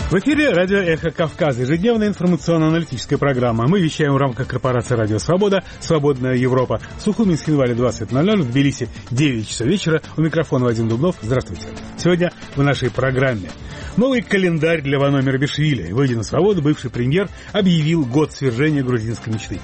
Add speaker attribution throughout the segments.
Speaker 1: В эфире радио «Эхо Кавказа», ежедневная информационно-аналитическая программа. Мы вещаем в рамках корпорации «Радио Свобода», «Свободная Европа». В Сухуми, Схинвале 20:00, в Тбилиси 9 часов вечера. У микрофона Вадим Дубнов. Здравствуйте. Сегодня в нашей программе новый календарь для Вано Мерабишвили. Выйдя на свободу, бывший премьер объявил год свержения грузинской мечты.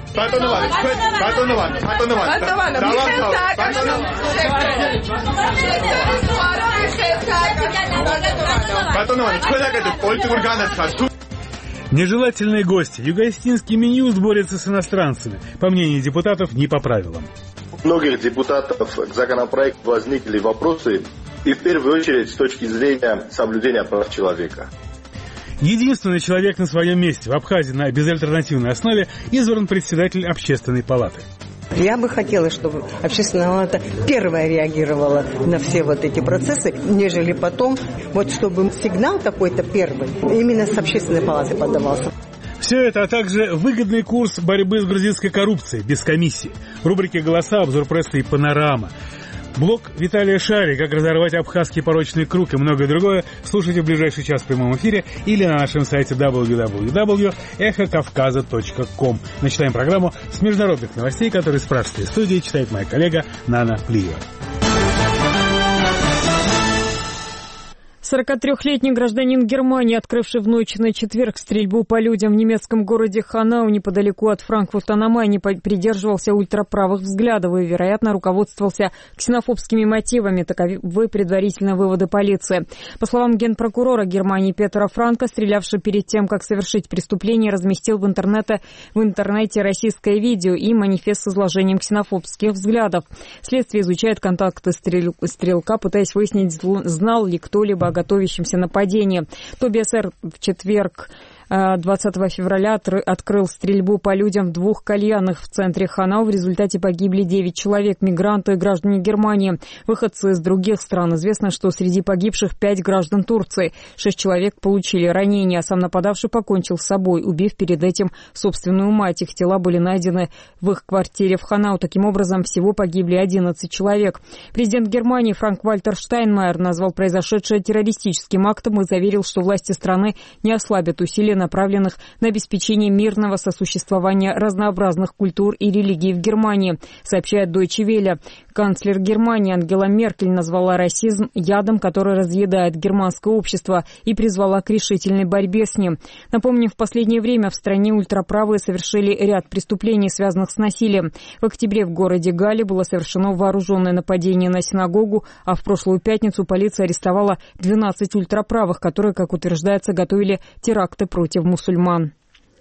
Speaker 1: Нежелательные гости. Юго-Остинский Минюст борется с иностранцами. По мнению депутатов, не по правилам.
Speaker 2: У многих депутатов к законопроекту возникли вопросы, и в первую очередь с точки зрения соблюдения прав человека.
Speaker 1: Единственный человек на своем месте в Абхазии на безальтернативной основе избран председатель общественной палаты.
Speaker 3: Я бы хотела, чтобы общественная палата первая реагировала на все вот эти процессы, нежели потом, вот чтобы сигнал какой-то первый именно с общественной палаты подавался.
Speaker 1: Все это, а также выгодный курс борьбы с грузинской коррупцией без комиссии. В рубрике «Голоса», обзор прессы и панорама. Блог Виталия Шари «Как разорвать абхазский порочный круг» и многое другое слушайте в ближайший час в прямом эфире или на нашем сайте www.эхокавказа.ком. Начинаем программу с международных новостей, которые с пражской студии читает моя коллега Нана Плиева.
Speaker 4: 43-летний гражданин Германии, открывший в ночь на четверг стрельбу по людям в немецком городе Ханау неподалеку от Франкфурта на Майне, придерживался ультраправых взглядов и, вероятно, руководствовался ксенофобскими мотивами. Таковы предварительные выводы полиции. По словам генпрокурора Германии Петера Франка, стрелявший перед тем, как совершить преступление, разместил в интернете российское видео и манифест с изложением ксенофобских взглядов. Следствие изучает контакты стрелка, пытаясь выяснить, знал ли кто-либо о готовящемся нападении. Тобиас Р. в четверг 20 февраля открыл стрельбу по людям в двух кальянах в центре Ханау. В результате погибли 9 человек, мигранты и граждане Германии, выходцы из других стран. Известно, что среди погибших 5 граждан Турции. 6 человек получили ранения, а сам нападавший покончил с собой, убив перед этим собственную мать. Их тела были найдены в их квартире в Ханау. Таким образом, всего погибли 11 человек. Президент Германии Франк-Вальтер Штайнмайер назвал произошедшее террористическим актом и заверил, что власти страны не ослабят усилия, направленных на обеспечение мирного сосуществования разнообразных культур и религий в Германии, сообщает Deutsche Welle. Канцлер Германии Ангела Меркель назвала расизм ядом, который разъедает германское общество, и призвала к решительной борьбе с ним. Напомним, в последнее время в стране ультраправые совершили ряд преступлений, связанных с насилием. В октябре в городе Галле было совершено вооруженное нападение на синагогу, а в прошлую пятницу полиция арестовала 12 ультраправых, которые, как утверждается, готовили теракты против мусульман.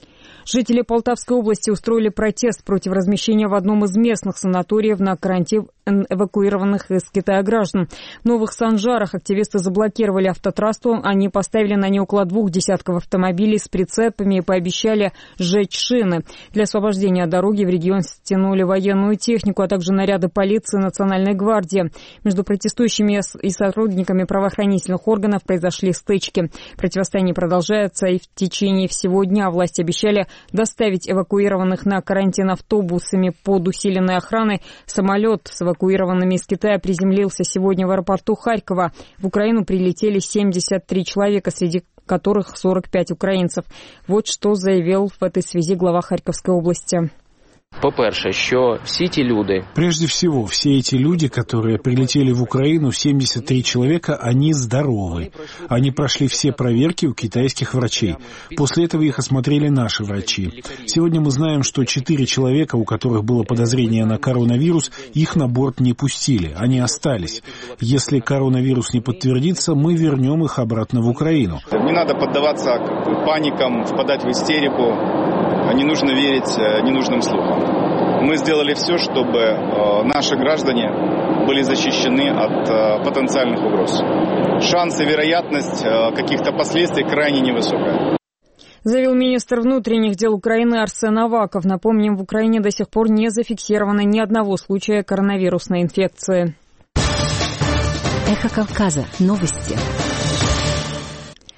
Speaker 4: Жители Полтавской области устроили протест против размещения в одном из местных санаториев на карантин эвакуированных из Китая граждан. В Новых Санжарах активисты заблокировали автотрассу. Они поставили на ней около 2 десятков автомобилей с прицепами и пообещали сжечь шины. Для освобождения дороги в регион стянули военную технику, а также наряды полиции и Национальной гвардии. Между протестующими и сотрудниками правоохранительных органов произошли стычки. Противостояние продолжается и в течение всего дня. Власти обещали доставить эвакуированных на карантин автобусами под усиленной охраной. Самолет с эвакуированными из Китая приземлился сегодня в аэропорту Харькова. В Украину прилетели 73 человека, среди которых 45 украинцев. Вот что заявил в этой связи глава Харьковской области.
Speaker 5: По-перше, що всі ті люди...
Speaker 6: Прежде всего, все эти люди, которые прилетели в Украину, 73 человека, они здоровы. Они прошли все проверки у китайских врачей. После этого их осмотрели наши врачи. Сегодня мы знаем, что 4 человека, у которых было подозрение на коронавирус, их на борт не пустили. Они остались. Если коронавирус не подтвердится, мы вернем их обратно в Украину.
Speaker 7: Не надо поддаваться паникам, впадать в истерику. Не нужно верить ненужным слухам. Мы сделали все, чтобы наши граждане были защищены от потенциальных угроз. Шанс и вероятность каких-то последствий крайне невысокая.
Speaker 4: Заявил министр внутренних дел Украины Арсен Аваков. Напомним, в Украине до сих пор не зафиксировано ни одного случая коронавирусной инфекции.
Speaker 8: Эхо Кавказа. Новости.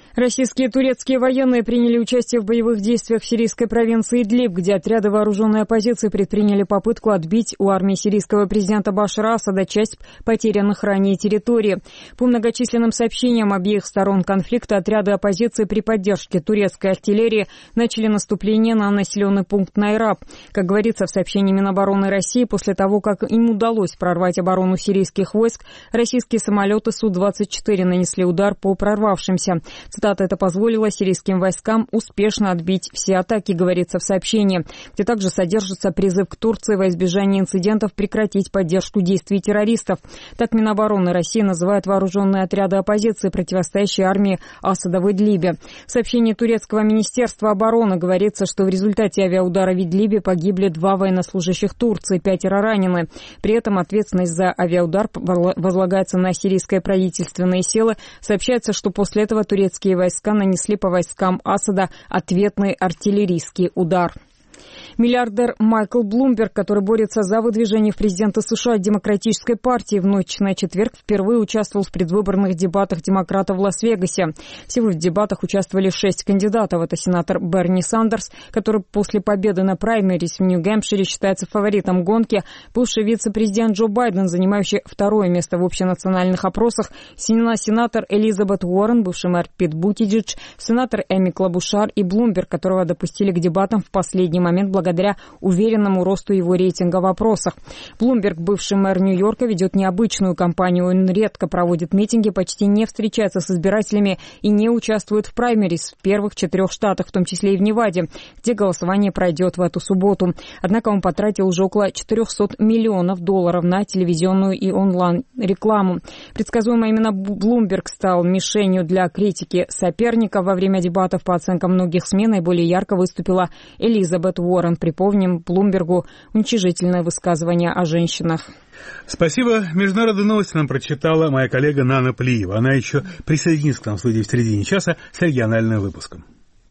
Speaker 4: Российские и турецкие военные приняли участие в боевых действиях в сирийской провинции Идлиб, где отряды вооруженной оппозиции предприняли попытку отбить у армии сирийского президента Башара Асада часть потерянных ранее территорий. По многочисленным сообщениям обеих сторон конфликта, отряды оппозиции при поддержке турецкой артиллерии начали наступление на населенный пункт Найраб. Как говорится в сообщении Минобороны России, после того, как им удалось прорвать оборону сирийских войск, российские самолеты Су-24 нанесли удар по прорвавшимся. Цитата: «Это позволило сирийским войскам успешно отбить все атаки», говорится в сообщении, где также содержится призыв к Турции во избежание инцидентов прекратить поддержку действий террористов. Так Минобороны России называют вооруженные отряды оппозиции, противостоящие армии Асада в Идлибе. В сообщении турецкого министерства обороны говорится, что в результате авиаудара в Идлибе погибли 2 военнослужащих Турции, 5 ранены. При этом ответственность за авиаудар возлагается на сирийское правительственные силы. Сообщается, что после этого турецкие войска нанесли по войскам Асада ответный артиллерийский удар. Миллиардер Майкл Блумберг, который борется за выдвижение в президенты США Демократической партии, в ночь на четверг впервые участвовал в предвыборных дебатах демократов в Лас-Вегасе. Всего в дебатах участвовали 6 кандидатов. Это сенатор Берни Сандерс, который после победы на праймерис в Нью-Гэмпшире считается фаворитом гонки, бывший вице-президент Джо Байден, занимающий 2-е место в общенациональных опросах, сенатор Элизабет Уоррен, бывший мэр Пит Бутиджедж, сенатор Эми Клабушар и Блумберг, которого допустили к дебатам в последний момент благодаря уверенному росту его рейтинга в опросах. Блумберг, бывший мэр Нью-Йорка, ведет необычную кампанию. Он редко проводит митинги, почти не встречается с избирателями и не участвует в праймерис в первых 4 штатах, в том числе и в Неваде, где голосование пройдет в эту субботу. Однако он потратил уже около $400 миллионов на телевизионную и онлайн-рекламу. Предсказуемо именно Блумберг стал мишенью для критики соперника. Во время дебатов, по оценкам многих СМИ, наиболее ярко выступила Элизабет Уоррен. Припомним Блумбергу уничижительное высказывание о женщинах.
Speaker 1: Спасибо. Международные новости нам прочитала моя коллега Нана Плиева. Она еще присоединится к нам в студии в середине часа с региональным выпуском.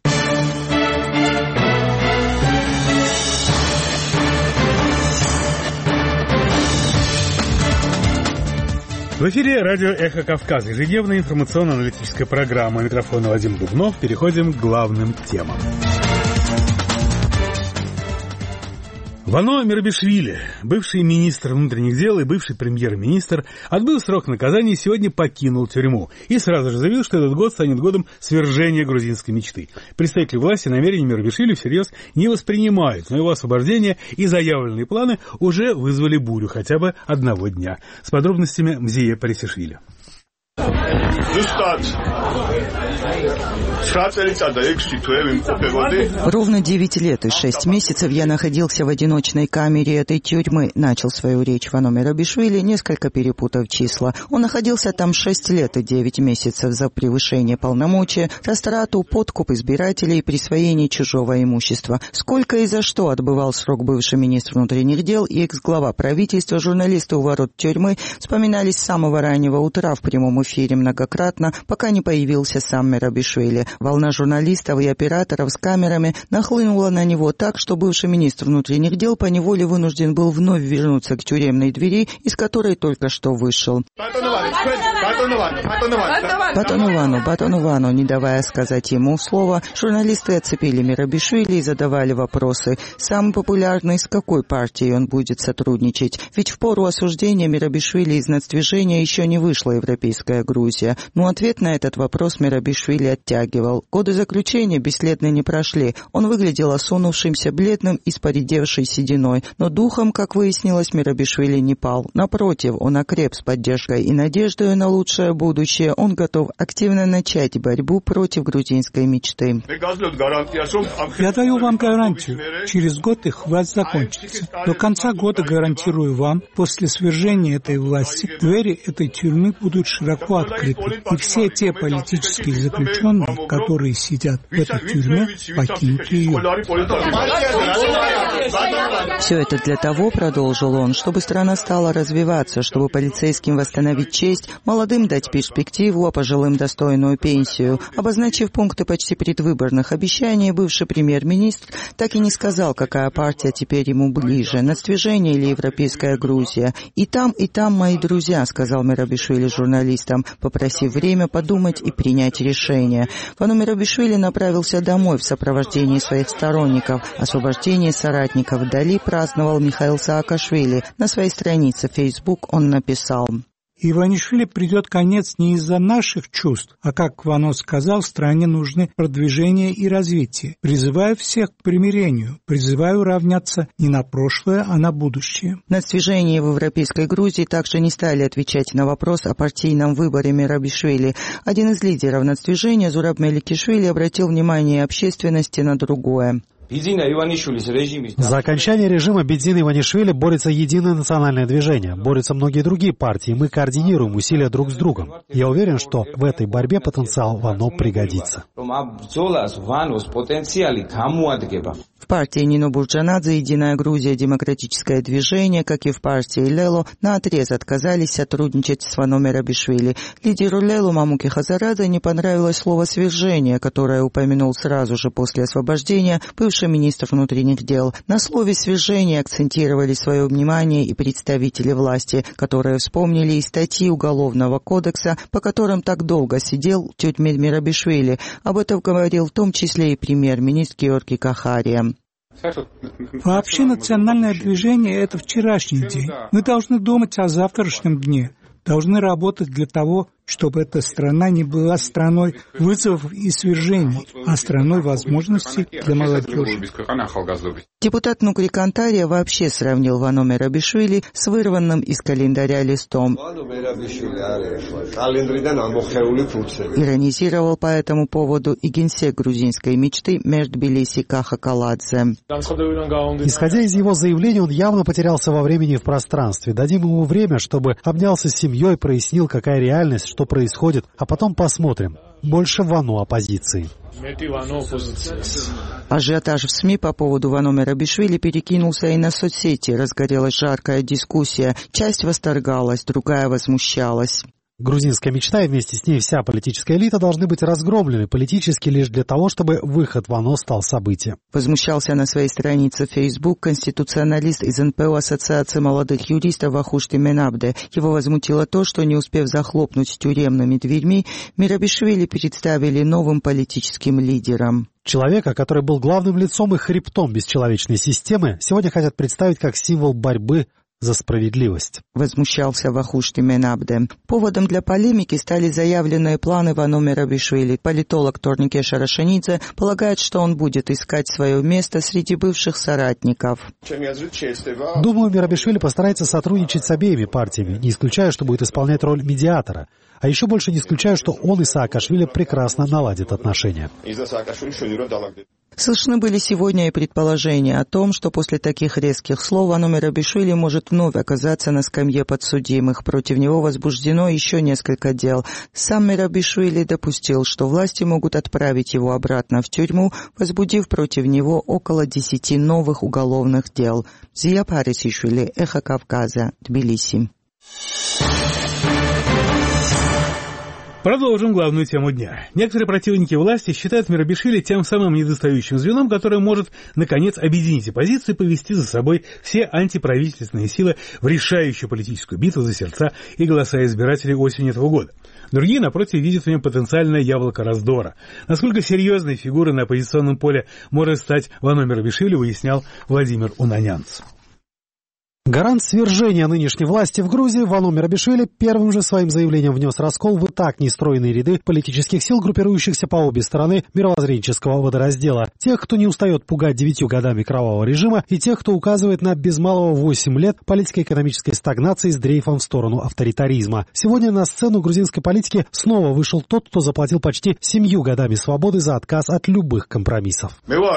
Speaker 1: В эфире радио «Эхо Кавказа», ежедневная информационно-аналитическая программа. Микрофон Вадим Дубнов. Переходим к главным темам. Вано Мерабишвили, бывший министр внутренних дел и бывший премьер-министр, отбыв срок наказания, сегодня покинул тюрьму и сразу же заявил, что этот год станет годом свержения грузинской мечты. Представители власти намерения Мерабишвили всерьез не воспринимают, но его освобождение и заявленные планы уже вызвали бурю хотя бы одного дня. С подробностями Мзия Парисишвили.
Speaker 8: Ровно 9 лет и 6 месяцев я находился в одиночной камере этой тюрьмы. Начал свою речь Вано Мерабишвили, несколько перепутав числа. Он находился там 6 лет и 9 месяцев за превышение полномочия, растрату, подкуп избирателей и присвоение чужого имущества. Сколько и за что отбывал срок бывший министр внутренних дел и экс-глава правительства, журналисты у ворот тюрьмы вспоминали с самого раннего утра в прямом эфире многократно, пока не появился сам Мерабишвили. Волна журналистов и операторов с камерами нахлынула на него так, что бывший министр внутренних дел поневоле вынужден был вновь вернуться к тюремной двери, из которой только что вышел. Батонувану, не давая сказать ему слова, журналисты оцепили Мерабишвили и задавали вопросы. Самый популярный, с какой партией он будет сотрудничать? Ведь в пору осуждения Мерабишвили из нацдвижения еще не вышла европейская Грузия. Но ответ на этот вопрос Мерабишвили оттягивал. Годы заключения бесследно не прошли. Он выглядел осунувшимся, бледным и с поредевшей сединой. Но духом, как выяснилось, Мерабишвили не пал. Напротив, он окреп с поддержкой и надеждой на лучшее будущее. Он готов активно начать борьбу против грузинской мечты.
Speaker 6: Я даю вам гарантию. Через год их власть закончится. До конца года гарантирую вам, после свержения этой власти, двери этой тюрьмы будут широко открыты. И все те политические заключенные, которые сидят в этой тюрьме, покинут ее.
Speaker 8: Все это для того, продолжил он, чтобы страна стала развиваться, чтобы полицейским восстановить честь, молодым дать перспективу, а пожилым достойную пенсию. Обозначив пункты почти предвыборных обещаний, бывший премьер-министр так и не сказал, какая партия теперь ему ближе, нацдвижение или европейская Грузия. И там, мои друзья, сказал Мерабишвили журналистам, попросив время подумать и принять решение. Вано Мерабишвили направился домой в сопровождении своих сторонников. Освобождение соратников Дали праздновал Михаил Саакашвили. На своей странице в Facebook он написал:
Speaker 9: Иванишвили придет конец не из-за наших чувств, а, как Вано сказал, стране нужны продвижение и развитие. Призываю всех к примирению, призываю равняться не на прошлое, а на будущее.
Speaker 8: На движении в Европейской Грузии также не стали отвечать на вопрос о партийном выборе Мерабишвили. Один из лидеров нацдвижения, Зураб Меликишвили, обратил внимание общественности на другое.
Speaker 10: За окончание режима Бедзина Иванишвили борется единое национальное движение, борются многие другие партии, мы координируем усилия друг с другом. Я уверен, что в этой борьбе потенциал Вано пригодится.
Speaker 8: В партии Нино Бурджанадзе «Единая Грузия. Демократическое движение», как и в партии Лело, наотрез отказались сотрудничать с Вано Мерабишвили. Лидеру Лело Мамуки Хазарадзе не понравилось слово «свержение», которое упомянул сразу же после освобождения бывший министр внутренних дел. На слове «свержение» акцентировали свое внимание и представители власти, которые вспомнили и статьи Уголовного кодекса, по которым так долго сидел в тюрьме Мерабишвили. Об этом говорил в том числе и премьер-министр Георгий Кахария.
Speaker 9: Вообще национальное движение – это вчерашний день. Мы должны думать о завтрашнем дне. Должны работать для того, чтобы эта страна не была страной вызовов и свержений, а страной возможностей для молодежи.
Speaker 8: Депутат Нукри Кантария вообще сравнил Вано Мерабишвили с вырванным из календаря листом. Иронизировал по этому поводу и генсек грузинской мечты Мэр Тбилиси Каха Каладзе.
Speaker 10: Исходя из его заявления, он явно потерялся во времени и в пространстве. Дадим ему время, чтобы обнялся с семьей, прояснил, какая реальность, что происходит, а потом посмотрим. Больше Вано оппозиции.
Speaker 8: Ажиотаж в СМИ по поводу Вано Мерабишвили перекинулся и на соцсети. Разгорелась жаркая дискуссия. Часть восторгалась, другая возмущалась.
Speaker 10: Грузинская мечта и вместе с ней вся политическая элита должны быть разгромлены политически лишь для того, чтобы выход Вано стал событием.
Speaker 8: Возмущался на своей странице в Facebook конституционалист из НПО Ассоциации молодых юристов Вахушти Менабде. Его возмутило то, что, не успев захлопнуть тюремными дверьми, Мерабишвили представили новым политическим лидером.
Speaker 10: Человека, который был главным лицом и хребтом бесчеловечной системы, сегодня хотят представить как символ борьбы за справедливость.
Speaker 8: Возмущался Вахушти Менабде. Поводом для полемики стали заявленные планы Вано Мерабишвили. Политолог Торнике Шарашанидзе полагает, что он будет искать свое место среди бывших соратников.
Speaker 10: Думаю, Мерабишвили постарается сотрудничать с обеими партиями, не исключая, что будет исполнять роль медиатора. А еще больше не исключаю, что он и Саакашвили прекрасно наладят отношения.
Speaker 8: Слышны были сегодня и предположения о том, что после таких резких слов Вано Мерабишвили может вновь оказаться на скамье подсудимых. Против него возбуждено еще несколько дел. Сам Мерабишвили допустил, что власти могут отправить его обратно в тюрьму, возбудив против него около 10 новых уголовных дел. Зия Парисишвили, Эхо Кавказа, Тбилиси.
Speaker 1: Продолжим главную тему дня. Некоторые противники власти считают Мерабишвили тем самым недостающим звеном, которое может, наконец, объединить оппозицию и повести за собой все антиправительственные силы в решающую политическую битву за сердца и голоса избирателей осенью этого года. Другие, напротив, видят в нем потенциальное яблоко раздора. Насколько серьезной фигурой на оппозиционном поле может стать Вано Мерабишвили, выяснял Владимир Унанянц.
Speaker 10: Гарант свержения нынешней власти в Грузии Вано Мерабишвили первым же своим заявлением внес раскол в и так нестройные ряды политических сил, группирующихся по обе стороны мировоззренческого водораздела. Тех, кто не устает пугать 9 годами кровавого режима, и тех, кто указывает на без малого 8 лет политико-экономической стагнации с дрейфом в сторону авторитаризма. Сегодня на сцену грузинской политики снова вышел тот, кто заплатил почти 7 годами свободы за отказ от любых компромиссов.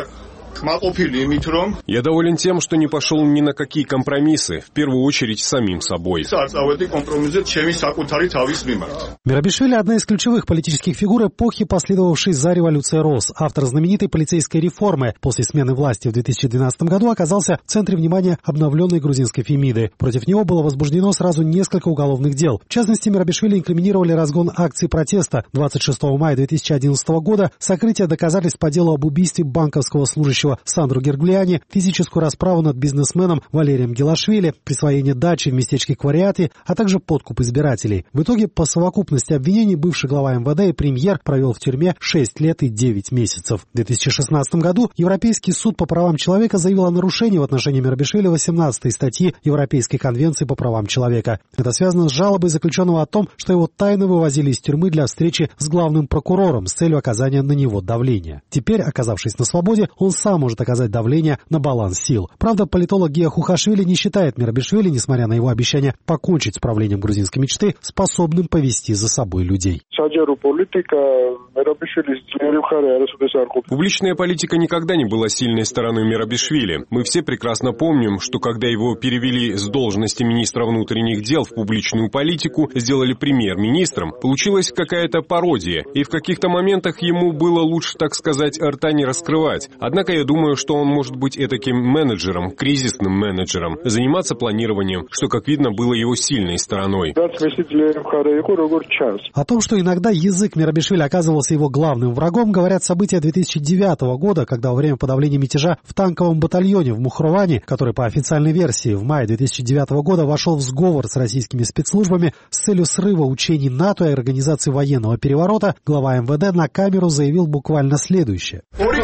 Speaker 11: Я доволен тем, что не пошел ни на какие компромиссы, в первую очередь самим собой.
Speaker 10: Мерабишвили – одна из ключевых политических фигур эпохи, последовавшей за революцией РОС. Автор знаменитой полицейской реформы после смены власти в 2012 году оказался в центре внимания обновленной грузинской Фемиды. Против него было возбуждено сразу несколько уголовных дел. В частности, Мерабишвили инкриминировали разгон акций протеста 26 мая 2011 года, сокрытие доказательств по делу об убийстве банковского служащего ведущего Сандру Герглиани, физическую расправу над бизнесменом Валерием Гелашвили, присвоение дачи в местечке Квариати, а также подкуп избирателей. В итоге, по совокупности обвинений, бывший глава МВД и премьер провел в тюрьме 6 лет и 9 месяцев. В 2016 году Европейский суд по правам человека заявил о нарушении в отношении Мерабишвили 18-й статьи Европейской конвенции по правам человека. Это связано с жалобой заключенного о том, что его тайно вывозили из тюрьмы для встречи с главным прокурором с целью оказания на него давления. Теперь, оказавшись на свободе, он сам может оказать давление на баланс сил. Правда, политолог Гия Хухашвили не считает Мерабишвили, несмотря на его обещание покончить с правлением грузинской мечты, способным повести за собой людей.
Speaker 11: Публичная политика никогда не была сильной стороной Мерабишвили. Мы все прекрасно помним, что когда его перевели с должности министра внутренних дел в публичную политику, сделали премьер-министром, получилась какая-то пародия, и в каких-то моментах ему было лучше, так сказать, рта не раскрывать. Однако я думаю, что он может быть этаким менеджером, кризисным менеджером, заниматься планированием, что, как видно, было его сильной стороной.
Speaker 10: О том, что иногда язык Мерабишвили оказывался его главным врагом, говорят события 2009 года, когда во время подавления мятежа в танковом батальоне в Мухроване, который по официальной версии в мае 2009 года вошел в сговор с российскими спецслужбами с целью срыва учений НАТО и организации военного переворота, глава МВД на камеру заявил буквально следующее.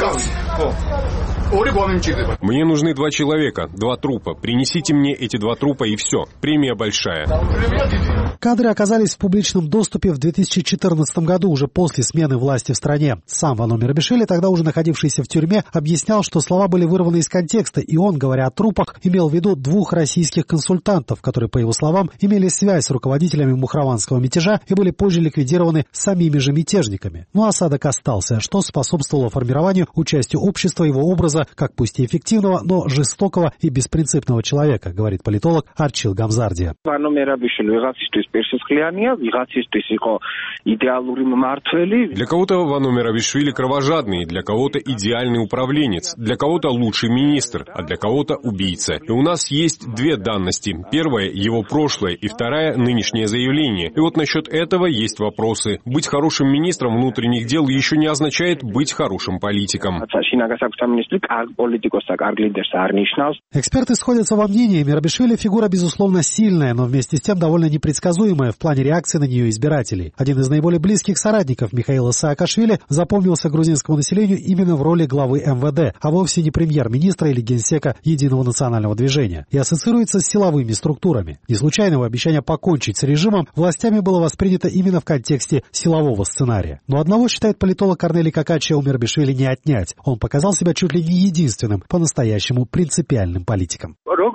Speaker 11: Мне нужны 2 человека, 2 трупа. Принесите мне эти 2 трупа и все. Премия большая.
Speaker 10: Кадры оказались в публичном доступе в 2014 году, уже после смены власти в стране. Сам Вано Мерабишвили, тогда уже находившийся в тюрьме, объяснял, что слова были вырваны из контекста, и он, говоря о трупах, имел в виду 2 российских консультантов, которые, по его словам, имели связь с руководителями мухрованского мятежа и были позже ликвидированы самими же мятежниками. Но осадок остался, что способствовало формированию участия общества его образа как пусть и эффективного, но жестокого и беспринципного человека, говорит политолог Арчил Гамзардия.
Speaker 11: Для кого-то Вано Мерабишвили кровожадный, для кого-то идеальный управленец, для кого-то лучший министр, а для кого-то убийца. И у нас есть 2 данности. Первая — его прошлое, и вторая — нынешнее заявление. И вот насчет этого есть вопросы. Быть хорошим министром внутренних дел еще не означает быть хорошим политиком.
Speaker 10: Эксперты сходятся во мнении, Мерабишвили фигура, безусловно, сильная, но вместе с тем довольно непредсказуемая в плане реакции на нее избирателей. Один из наиболее близких соратников Михаила Саакашвили запомнился грузинскому населению именно в роли главы МВД, а вовсе не премьер-министра или генсека Единого национального движения, и ассоциируется с силовыми структурами. Не случайно его обещание покончить с режимом властями было воспринято именно в контексте силового сценария. Но одного, считает политолог Корнелий Какачи, у Мерабишвили не отнять. Он показал себя чуть ли не единственным по-настоящему принципиальным политиком.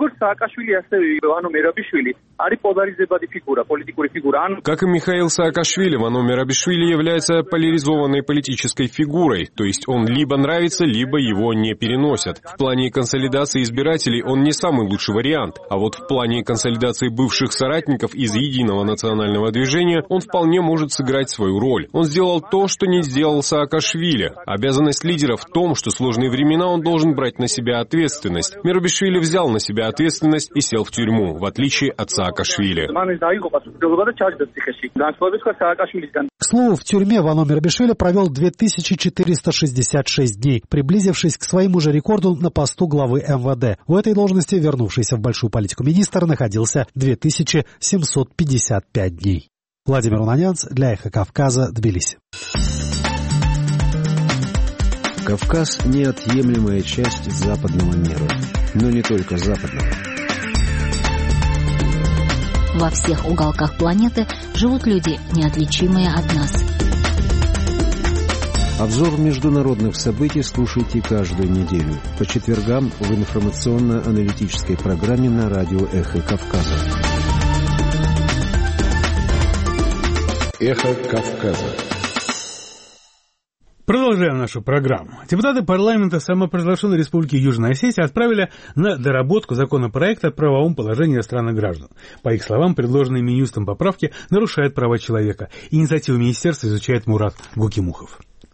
Speaker 11: Как и Михаил Саакашвили, Вано Мерабишвили является поляризованной политической фигурой, то есть он либо нравится, либо его не переносят. В плане консолидации избирателей он не самый лучший вариант, а вот в плане консолидации бывших соратников из Единого национального движения он вполне может сыграть свою роль. Он сделал то, что не сделал Саакашвили. Обязанность лидера в том, что в сложные времена он должен брать на себя ответственность. Мерабишвили взял на себя ответственность и сел в тюрьму, в отличие от Саакашвили.
Speaker 10: К слову, в тюрьме Вано Мерабишвили провел 2466 дней, приблизившись к своему же рекорду на посту главы МВД. В этой должности вернувшийся в большую политику министр находился 2755 дней. Владимир Унанянц для «Эхо Кавказа», Тбилиси.
Speaker 12: Кавказ – неотъемлемая часть западного мира, но не только западного.
Speaker 13: Во всех уголках планеты живут люди, неотличимые от нас.
Speaker 12: Обзор международных событий слушайте каждую неделю по четвергам в информационно-аналитической программе на радио «Эхо Кавказа».
Speaker 14: «Эхо Кавказа».
Speaker 1: Продолжаем нашу программу. Депутаты парламента самопровозглашенной республики Южная Осетия отправили на доработку законопроекта о правовом положении иностранных граждан. По их словам, предложенные Минюстом поправки нарушают права человека. Инициативу министерства изучает Мурат Гукимухов.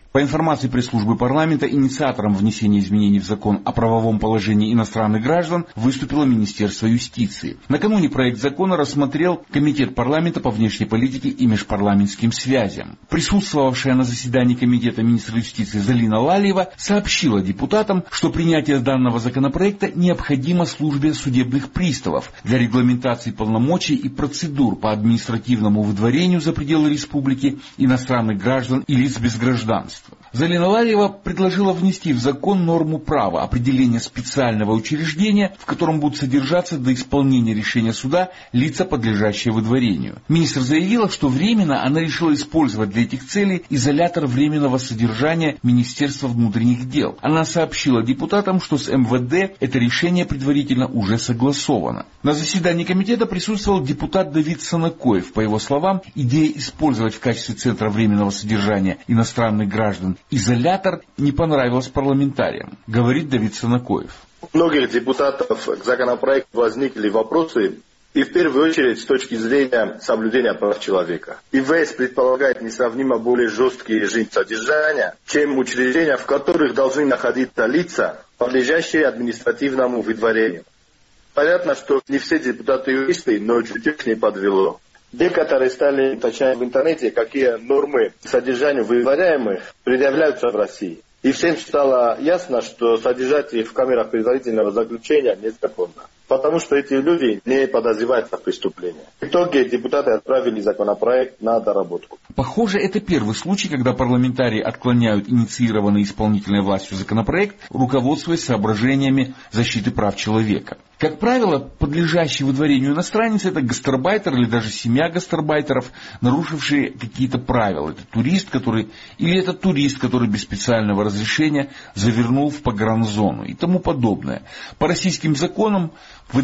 Speaker 14: По информации пресс-службы парламента, инициатором внесения изменений в закон о правовом положении иностранных граждан выступило Министерство юстиции. Накануне проект закона рассмотрел Комитет парламента по внешней политике и межпарламентским связям. Присутствовавшая на заседании комитета министр юстиции Залина Лалиева сообщила депутатам, что принятие данного законопроекта необходимо службе судебных приставов для регламентации полномочий и процедур по административному выдворению за пределы республики иностранных граждан и лиц без гражданства. Залина Лалиева предложила внести в закон норму права определения специального учреждения, в котором будут содержаться до исполнения решения суда лица, подлежащие выдворению. Министр заявила, что временно она решила использовать для этих целей изолятор временного содержания Министерства внутренних дел. Она сообщила депутатам, что с МВД это решение предварительно уже согласовано. На заседании комитета присутствовал депутат Давид Санакоев. По его словам, идея использовать в качестве центра временного содержания иностранных граждан изолятор не понравилась парламентариям, говорит Давид Санакоев.
Speaker 2: У многих депутатов к законопроекту возникли вопросы, и в первую очередь с точки зрения соблюдения прав человека. ИВС предполагает несравнимо более жесткий режим содержания, чем учреждения, в которых должны находиться лица, подлежащие административному выдворению. Понятно, что не все депутаты-юристы, но чуть-чуть не подвело. Некоторые стали уточнять в интернете, какие нормы содержанию выдворяемых предъявляются в России. И всем стало ясно, что содержать их в камерах предварительного заключения незаконно. Потому что эти люди не подозреваются в преступлении. В итоге депутаты отправили законопроект на доработку.
Speaker 14: Похоже, это первый случай, когда парламентарии отклоняют инициированный исполнительной властью законопроект, руководствуясь соображениями защиты прав человека. Как правило, подлежащий выдворению иностранец – это гастарбайтер или даже семья гастарбайтеров, нарушившие какие-то правила. Это турист, который без специального разрешения завернул в погранзону и тому подобное. По российским законам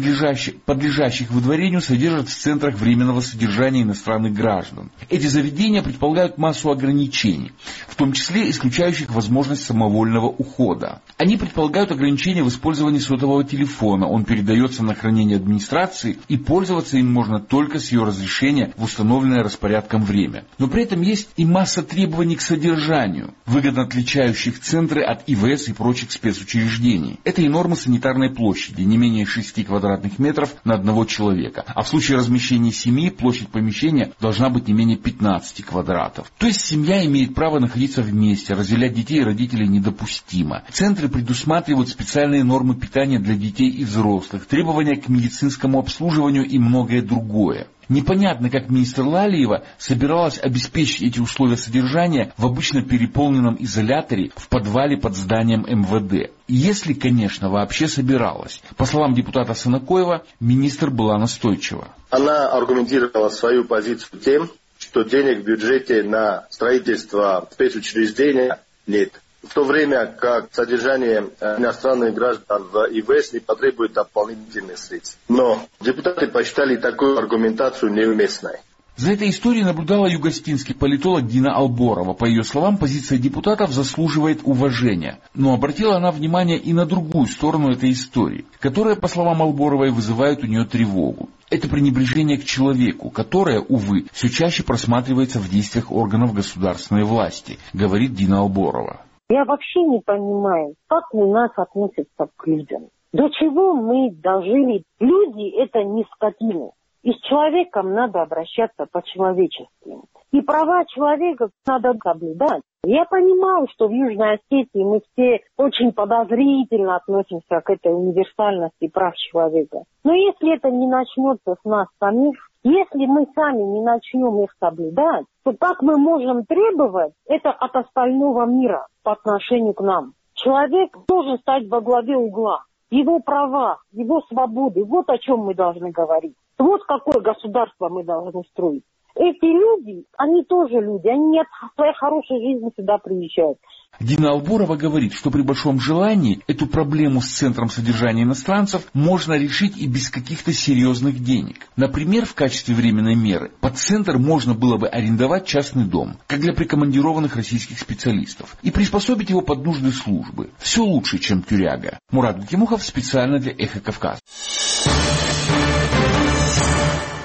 Speaker 14: подлежащих выдворению содержат в центрах временного содержания иностранных граждан. Эти заведения предполагают массу ограничений, в том числе исключающих возможность самовольного ухода. Они предполагают ограничения в использовании сотового телефона, он передается на хранение администрации, и пользоваться им можно только с ее разрешения в установленное распорядком время. Но при этом есть и масса требований к содержанию, выгодно отличающих центры от ИВС и прочих спецучреждений. Это и нормы санитарной площади, не менее 6 квадратных метров на одного человека. А в случае размещения семьи площадь помещения должна быть не менее 15 квадратов. То есть семья имеет право находиться вместе, разделять детей и родителей недопустимо. Центры предусматривают специальные нормы питания для детей и взрослых, требования к медицинскому обслуживанию и многое другое. Непонятно, как министр Лалиева собиралась обеспечить эти условия содержания в обычно переполненном изоляторе в подвале под зданием МВД. Если, конечно, вообще собиралась. По словам депутата Санакоева, министр была настойчива.
Speaker 2: Она аргументировала свою позицию тем, что денег в бюджете на строительство спецучреждения нет. В то время как содержание иностранных граждан в ИВС не потребует дополнительных средств. Но депутаты посчитали такую аргументацию неуместной.
Speaker 14: За этой историей наблюдала югостинский политолог Дина Алборова. По ее словам, позиция депутатов заслуживает уважения. Но обратила она внимание и на другую сторону этой истории, которая, по словам Алборовой, вызывает у нее тревогу. Это пренебрежение к человеку, которое, увы, все чаще просматривается в действиях органов государственной власти, говорит Дина Алборова.
Speaker 15: Я вообще не понимаю, как у нас относятся к людям. До чего мы дожили? Люди – это не скотины. И с человеком надо обращаться по-человечески. И права человека надо соблюдать. Я понимаю, что в Южной Осетии мы все очень подозрительно относимся к этой универсальности прав человека. Но если это не начнется с нас самих, если мы сами не начнем их соблюдать, то как мы можем требовать это от остального мира по отношению к нам? Человек должен стать во главе угла. Его права, его свободы, вот о чем мы должны говорить. Вот какое государство мы должны строить. Эти люди, они тоже люди, они не от своей хорошей жизни сюда приезжают.
Speaker 14: Дина Алборова говорит, что при большом желании эту проблему с центром содержания иностранцев можно решить и без каких-то серьезных денег. Например, в качестве временной меры под центр можно было бы арендовать частный дом, как для прикомандированных российских специалистов, и приспособить его под нужды службы. Все лучше, чем тюряга. Мурат Гукимухов специально для Эхо Кавказа.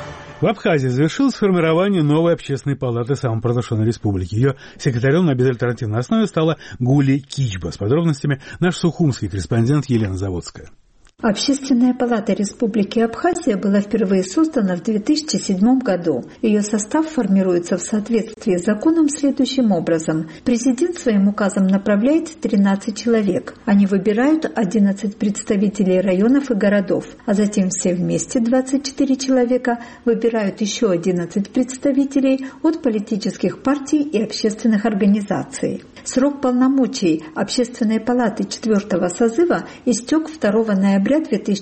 Speaker 1: В Абхазии завершилось формирование новой общественной палаты самопровозглашенной республики. Ее секретарем на безальтернативной основе стала Гули Кичба. С подробностями наш сухумский корреспондент Елена Заводская.
Speaker 16: Общественная палата Республики Абхазия была впервые создана в 2007 году. Ее состав формируется в соответствии с законом следующим образом. Президент своим указом направляет 13 человек. Они выбирают 11 представителей районов и городов, а затем все вместе, 24 человека, выбирают еще 11 представителей от политических партий и общественных организаций. Срок полномочий Общественной палаты 4-го созыва истек 2 ноября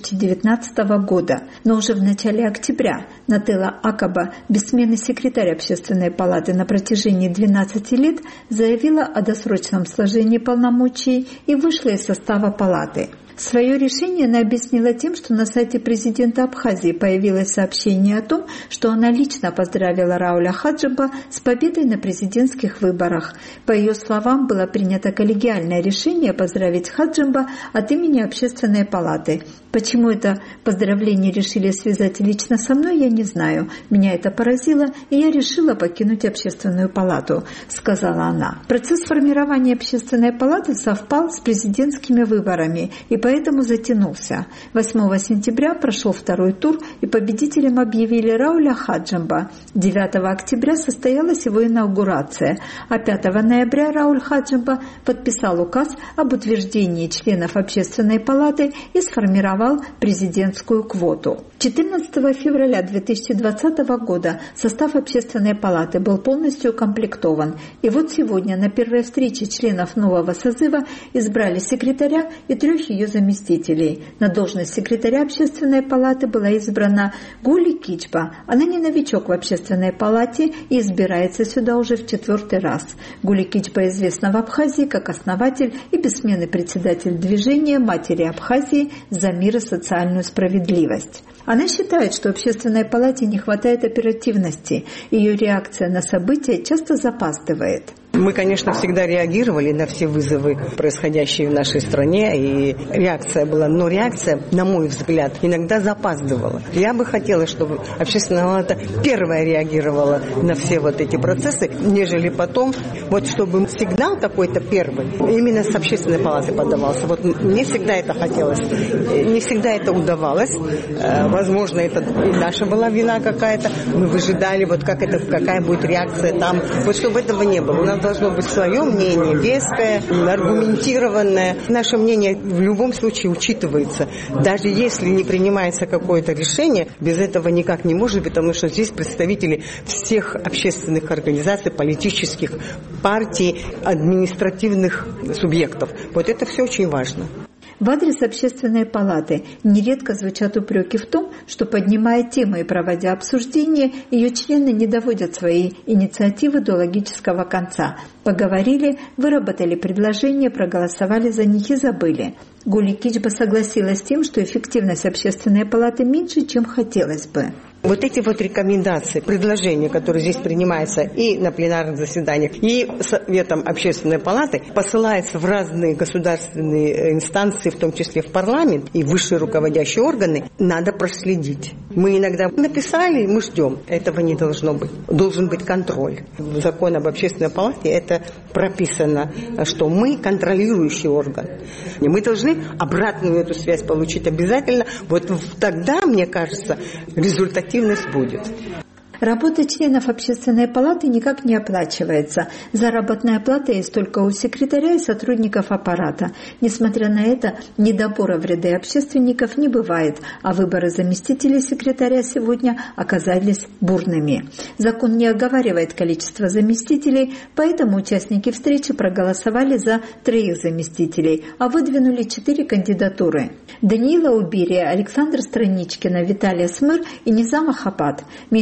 Speaker 16: 2019 года, но уже в начале октября Нателла Акаба, бессменный секретарь Общественной палаты на протяжении 12 лет, заявила о досрочном сложении полномочий и вышла из состава палаты. Свое решение она объяснила тем, что на сайте президента Абхазии появилось сообщение о том, что она лично поздравила Рауля Хаджиба с победой на президентских выборах. По ее словам, было принято коллегиальное решение поздравить Хаджиба от имени Общественной палаты. Почему это поздравление решили связать лично со мной, я не знаю. Меня это поразило, и я решила покинуть Общественную палату, сказала она. Процесс формирования Общественной палаты совпал с президентскими выборами, и поэтому затянулся. 8 сентября прошел второй тур, и победителем объявили Рауля Хаджимба. 9 октября состоялась его инаугурация, а 5 ноября Рауль Хаджимба подписал указ об утверждении членов Общественной палаты и сформировал президентскую квоту. 14 февраля 2020 года состав Общественной палаты был полностью укомплектован. И вот сегодня на первой встрече членов нового созыва избрали секретаря и 3 ее заместителей. На должность секретаря Общественной палаты была избрана Гули Кичба. Она не новичок в Общественной палате и избирается сюда уже в 4-й раз. Гули Кичба известна в Абхазии как основатель и бессменный председатель движения «Матери Абхазии за мир и социальную справедливость». Она считает, что Общественной палате не хватает оперативности. Ее реакция на события часто запаздывает.
Speaker 3: Мы, конечно, всегда реагировали на все вызовы, происходящие в нашей стране, и реакция была, но реакция, на мой взгляд, иногда запаздывала. Я бы хотела, чтобы Общественная палата первая реагировала на все вот эти процессы, нежели потом, вот чтобы сигнал какой-то первый именно с Общественной палаты подавался. Вот мне всегда это хотелось. Не всегда это удавалось. Возможно, это и наша была вина какая-то. Мы выжидали, вот какая будет реакция там. Вот чтобы этого не было. У нас должно быть свое мнение, веское, аргументированное. Наше мнение в любом случае учитывается. Даже если не принимается какое-то решение, без этого никак не может, потому что здесь представители всех общественных организаций, политических партий, административных субъектов. Вот это все очень важно.
Speaker 16: В адрес Общественной палаты нередко звучат упреки в том, что, поднимая темы и проводя обсуждения, ее члены не доводят свои инициативы до логического конца. Поговорили, выработали предложения, проголосовали за них и забыли. Гули Кичба согласилась с тем, что эффективность Общественной палаты меньше, чем хотелось бы.
Speaker 3: Вот эти вот рекомендации, предложения, которые здесь принимаются и на пленарных заседаниях, и Советом Общественной палаты, посылаются в разные государственные инстанции, в том числе в парламент и высшие руководящие органы, надо проследить. Мы иногда написали, мы ждем. Этого не должно быть. Должен быть контроль. В законе об Общественной палате это прописано, что мы контролирующий орган. И мы должны обратную эту связь получить обязательно. Вот тогда, мне кажется, результативность будет.
Speaker 16: Работа членов Общественной палаты никак не оплачивается. Заработная плата есть только у секретаря и сотрудников аппарата. Несмотря на это, недобора в ряды общественников не бывает, а выборы заместителей секретаря сегодня оказались бурными. Закон не оговаривает количество заместителей, поэтому участники встречи проголосовали за 3 заместителей, а выдвинули 4 кандидатуры. Даниила Убирия, Александр Страничкина, Виталий Смыр и Низам Ахапад. Меньше всего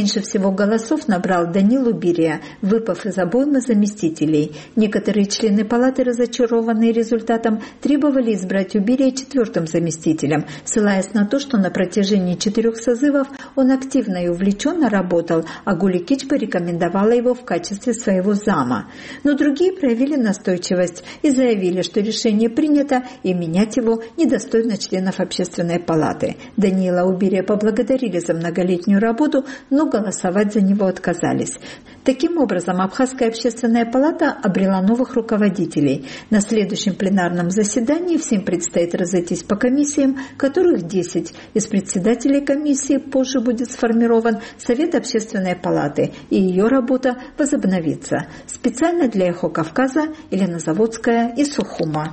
Speaker 16: всего голосов набрал Даниил Убирия, выпав из обоймы заместителей. Некоторые члены палаты, разочарованные результатом, требовали избрать Убирия 4-м заместителем, ссылаясь на то, что на протяжении 4 созывов он активно и увлеченно работал, а Гули Кич порекомендовала его в качестве своего зама. Но другие проявили настойчивость и заявили, что решение принято и менять его недостойно членов Общественной палаты. Даниила Убирия поблагодарили за многолетнюю работу, но голосовать за него отказались. Таким образом, Абхазская общественная палата обрела новых руководителей. На следующем пленарном заседании всем предстоит разойтись по комиссиям, которых 10. Из председателей комиссии позже будет сформирован Совет общественной палаты, и ее работа возобновится. Специально для «Эхо Кавказа» Елена Заводская из Сухума.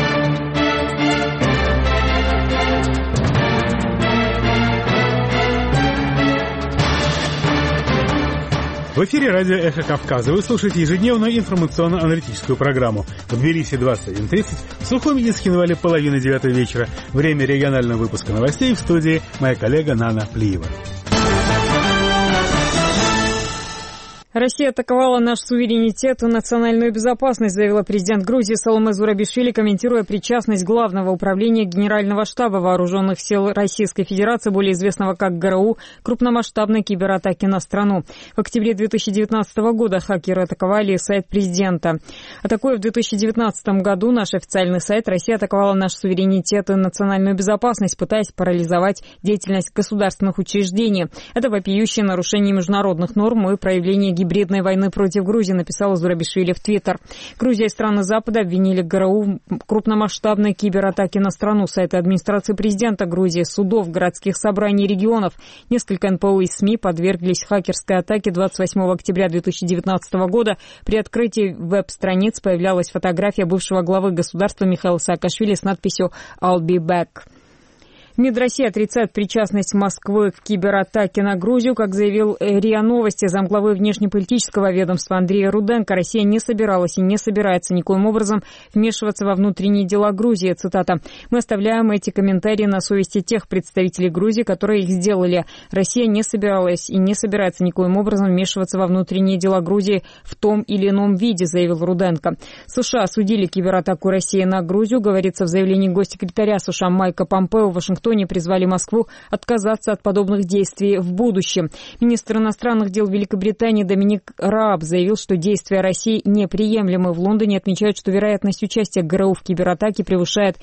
Speaker 1: В эфире радио «Эхо Кавказа». Вы слушаете ежедневную информационно-аналитическую программу. В Тбилиси 21:30, в Сухуми и Схинвале 8:30 вечера. Время регионального выпуска новостей. В студии моя коллега Нана Плиева.
Speaker 4: Россия атаковала наш суверенитет и национальную безопасность, заявила президент Грузии Саломе Зурабишвили, комментируя причастность Главного управления Генерального штаба Вооруженных сил Российской Федерации, более известного как ГРУ, крупномасштабной кибератаки на страну. В октябре 2019 года хакеры атаковали сайт президента. Атакуя в 2019 году наш официальный сайт, Россия атаковала наш суверенитет и национальную безопасность, пытаясь парализовать деятельность государственных учреждений. Это вопиющее нарушение международных норм и проявление гибридной войны против Грузии, написала Зурабишвили в Твиттер. Грузия и страны Запада обвинили ГРУ в крупномасштабной кибератаке на страну. Сайты администрации президента Грузии, судов, городских собраний регионов. Несколько НПО и СМИ подверглись хакерской атаке 28 октября 2019 года. При открытии веб-страниц появлялась фотография бывшего главы государства Михаила Саакашвили с надписью «I'll be back». МИД России отрицает причастность Москвы к кибератаке на Грузию. Как заявил РИА Новости, замглавы внешнеполитического ведомства Андрей Руденко, Россия не собиралась и не собирается никоим образом вмешиваться во внутренние дела Грузии. Цитата. «Мы оставляем эти комментарии на совести тех представителей Грузии, которые их сделали. Россия не собиралась и не собирается никоим образом вмешиваться во внутренние дела Грузии в том или ином виде», заявил Руденко. США осудили кибератаку России на Грузию, говорится в заявлении госсекретаря США Майка Помпео. В Вашингтоне призвали Москву отказаться от подобных действий в будущем. Министр иностранных дел Великобритании Доминик Рааб заявил, что действия России неприемлемы. В Лондоне отмечают, что вероятность участия ГРУ в кибератаке превышает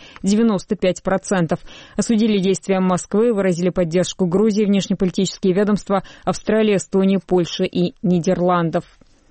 Speaker 4: 95%. Осудили действия Москвы, выразили поддержку Грузии, внешнеполитические ведомства Австралии, Эстонии, Польши и Нидерландов.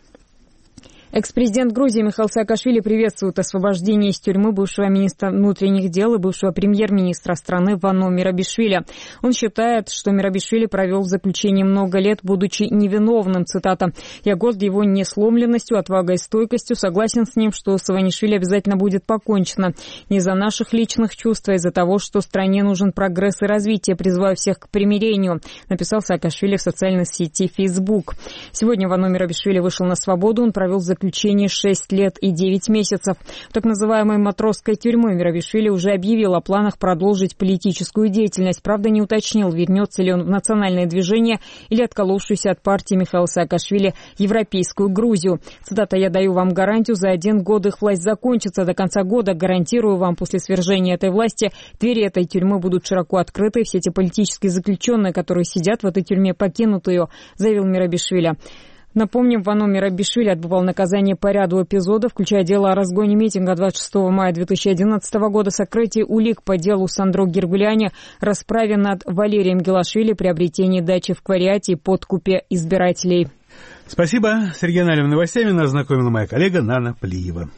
Speaker 4: Экс-президент Грузии Михаил Саакашвили приветствует освобождение из тюрьмы бывшего министра внутренних дел и бывшего премьер-министра страны Вано Мерабишвили. Он считает, что Мерабишвили провел в заключении много лет, будучи невиновным. Цитата. «Я горд его несломленностью, отвагой и стойкостью. Согласен с ним, что с Иванишвили обязательно будет покончено. Не из-за наших личных чувств, а из-за того, что стране нужен прогресс и развитие. Призываю всех к примирению», написал Саакашвили в социальной сети Facebook. Сегодня Вано Мерабишвили вышел на свободу. Он провел заключение 6 лет и 9 месяцев. В так называемой матросской тюрьме Мерабишвили уже объявил о планах продолжить политическую деятельность. Правда, не уточнил, вернется ли он в национальное движение или отколовшуюся от партии Михаила Саакашвили европейскую Грузию. Цитата. «Я даю вам гарантию, за 1 год их власть закончится. До конца года гарантирую вам, после свержения этой власти двери этой тюрьмы будут широко открыты. Все те политические заключенные, которые сидят в этой тюрьме, покинут ее», заявил Мерабишвили. Напомним, Вано Мерабишвили отбывал наказание по ряду эпизодов, включая дело о разгоне митинга 26 мая 2011 года, сокрытии улик по делу Сандро Гергуляни, расправе над Валерием Гелашвили, приобретении дачи в Квариате и подкупе избирателей.
Speaker 1: Спасибо. С региональными новостями нас знакомила моя коллега Нана Плиева.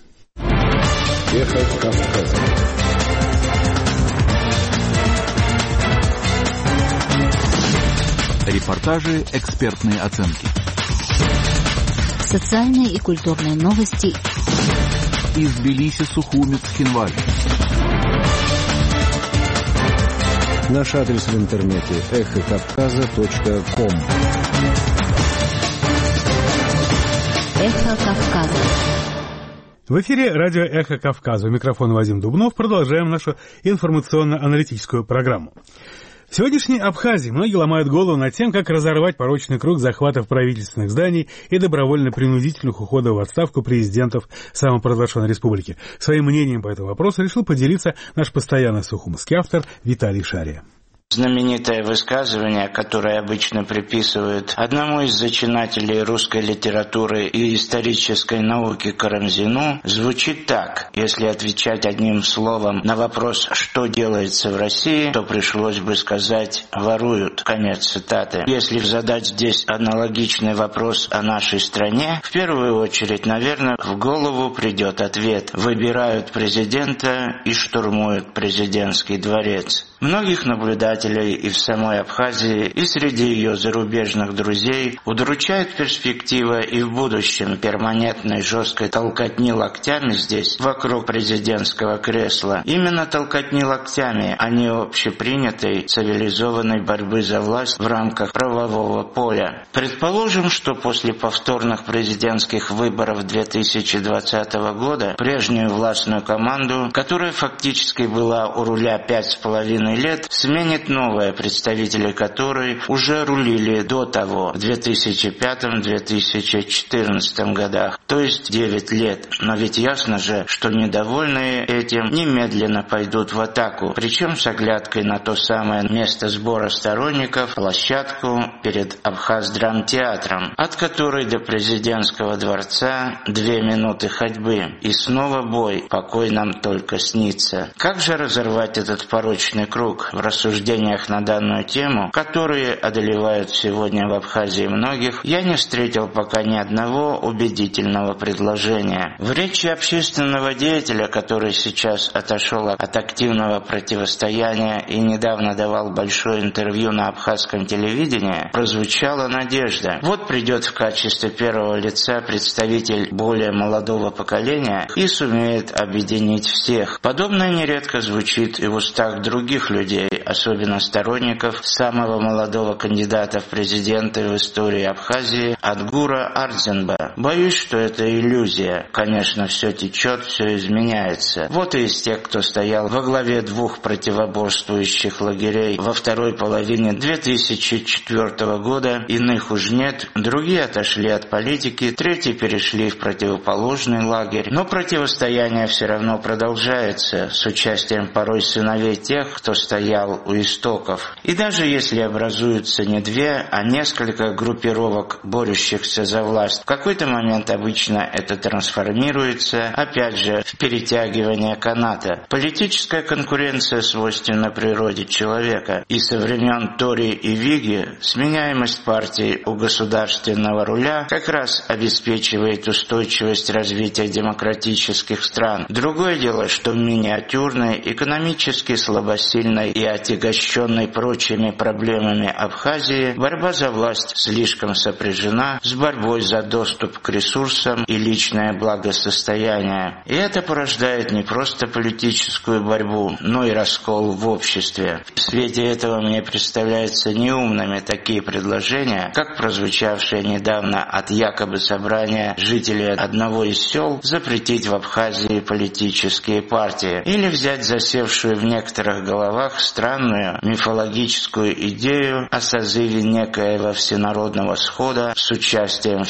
Speaker 12: Эхо Кавказа.
Speaker 14: Репортажи, экспертные оценки.
Speaker 13: Социальные и культурные новости
Speaker 14: из Тбилиси, Сухуми, Цхинвали.
Speaker 12: Наш адрес в интернете эхокавказа.ком.
Speaker 13: Эхо Кавказа.
Speaker 1: В эфире радио «Эхо Кавказа». У микрофона Вадим Дубнов. Продолжаем нашу информационно-аналитическую программу. В сегодняшней Абхазии многие ломают голову над тем, как разорвать порочный круг захватов правительственных зданий и добровольно-принудительных уходов в отставку президентов самопровозглашенной республики. Своим мнением по этому вопросу решил поделиться наш постоянный сухумский автор Виталий Шария.
Speaker 17: Знаменитое высказывание, которое обычно приписывают одному из зачинателей русской литературы и исторической науки Карамзину, звучит так. Если отвечать одним словом на вопрос, что делается в России, то пришлось бы сказать «воруют». Конец цитаты. Если задать здесь аналогичный вопрос о нашей стране, в первую очередь, наверное, в голову придет ответ. Выбирают президента и штурмуют президентский дворец. Многих наблюдателей и в самой Абхазии, и среди ее зарубежных друзей удручает перспектива и в будущем перманентной жесткой толкотни локтями здесь, вокруг президентского кресла. Именно толкотни локтями, а не общепринятой цивилизованной борьбы за власть в рамках правового поля. Предположим, что после повторных президентских выборов 2020 года прежнюю властную команду, которая фактически была у руля 5,5 лет, сменит новые представители которой уже рулили до того в 2005-2014 годах, то есть 9 лет. Но ведь ясно же, что недовольные этим немедленно пойдут в атаку, причем с оглядкой на то самое место сбора сторонников, площадку перед Абхаздрамтеатром, от которой до президентского дворца 2 минуты ходьбы. И снова бой, покой нам только снится. Как же разорвать этот порочный круг? В рассуждениях на данную тему, которые одолевают сегодня в Абхазии многих, я не встретил пока ни одного убедительного предложения. В речи общественного деятеля, который сейчас отошел от активного противостояния и недавно давал большое интервью на абхазском телевидении, прозвучала надежда. Вот придет в качестве первого лица представитель более молодого поколения и сумеет объединить всех. Подобное нередко звучит и в устах других людей, особенно сторонников самого молодого кандидата в президенты в истории Абхазии Атгура Ардзенба. Боюсь, что это иллюзия. Конечно, все течет, все изменяется. Вот и из тех, кто стоял во главе 2 противоборствующих лагерей во второй половине 2004 года, иных уж нет, другие отошли от политики, третьи перешли в противоположный лагерь. Но противостояние все равно продолжается, с участием порой сыновей тех, кто стоял у истоков. И даже если образуются не 2, а несколько группировок, борющихся за власть, в какой-то момент обычно это трансформируется, опять же, в перетягивание каната. Политическая конкуренция свойственна природе человека, и со времен Тори и Виги сменяемость партий у государственного руля как раз обеспечивает устойчивость развития демократических стран. Другое дело, что миниатюрной, экономически слабосильной и отягощенной прочими проблемами Абхазии, борьба за власть слишком сопряжена с борьбой за доступ к ресурсам и личное благосостояние. И это порождает не просто политическую борьбу, но и раскол в обществе. В свете этого мне представляются неумными такие предложения, как прозвучавшее недавно от якобы собрания жителей одного из сел запретить в Абхазии политические партии, или взять засевшую в некоторых головах странную мифологическую идею о созыве некоего всенародного схода с участием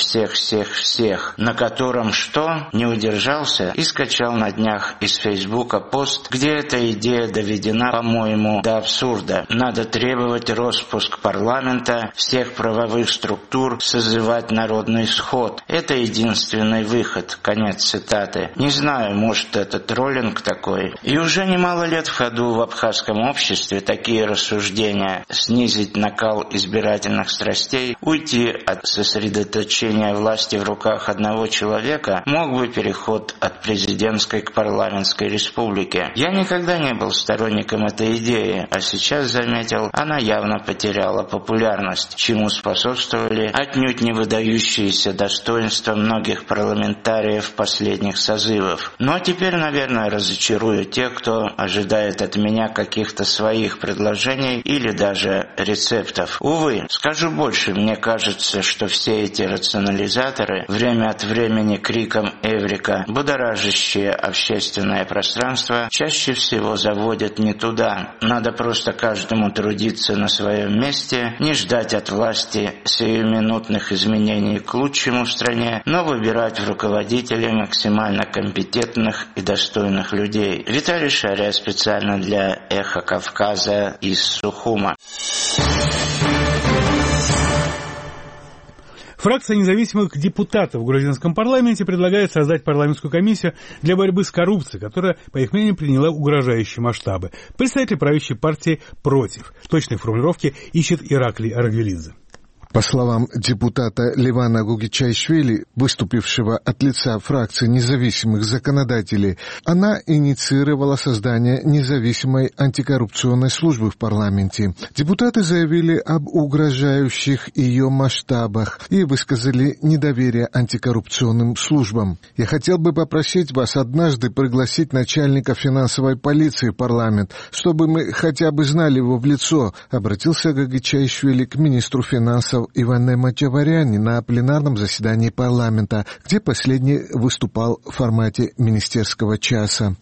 Speaker 17: всех, на котором что? Не удержался и скачал на днях из Фейсбука пост, где эта идея доведена, по-моему, до абсурда. Надо требовать распуск парламента, всех правовых структур, созывать народный сход. Это единственный выход. Конец цитаты. Не знаю, может, это троллинг такой. И уже немало лет в ходу в абхазском обществе такие рассуждения: снизить накал избирательных страстей, уйти от сосредоточения власти в руках одного человека, мог бы переход от президентской к парламентской республике. Я никогда не был сторонником этой идеи, а сейчас заметил, она явно потеряла популярность, чему способствовали отнюдь не выдающиеся достоинства многих парламентариев последних созывов. Ну а теперь, наверное, разочарую тех, кто ожидает от меня каких каких-то своих предложений или даже рецептов. Увы, скажу больше, мне кажется, что все эти рационализаторы, время от времени криком «Эврика», будоражащие общественное пространство, чаще всего заводят не туда. Надо просто каждому трудиться на своем месте, не ждать от власти сиюминутных изменений к лучшему в стране, но выбирать в руководители максимально компетентных и достойных людей. Виталий Шария специально для «Эхо Кавказа» из Сухума.
Speaker 1: Фракция независимых депутатов в грузинском парламенте предлагает создать парламентскую комиссию для борьбы с коррупцией, которая, по их мнению, приняла угрожающие масштабы. Представитель правящей партии против. Точной формулировки ищет Ираклий Аргвелидзе.
Speaker 18: По словам депутата Левана Гугичайшвили, выступившего от лица фракции независимых законодателей, она инициировала создание независимой антикоррупционной службы в парламенте. Депутаты заявили об угрожающих ее масштабах и высказали недоверие антикоррупционным службам. «Я хотел бы попросить вас однажды пригласить начальника финансовой полиции в парламент, чтобы мы хотя бы знали его в лицо», обратился Гугичайшвили к министру финансов Иване Мачаваряне на пленарном заседании парламента, где последний выступал в формате министерского часа.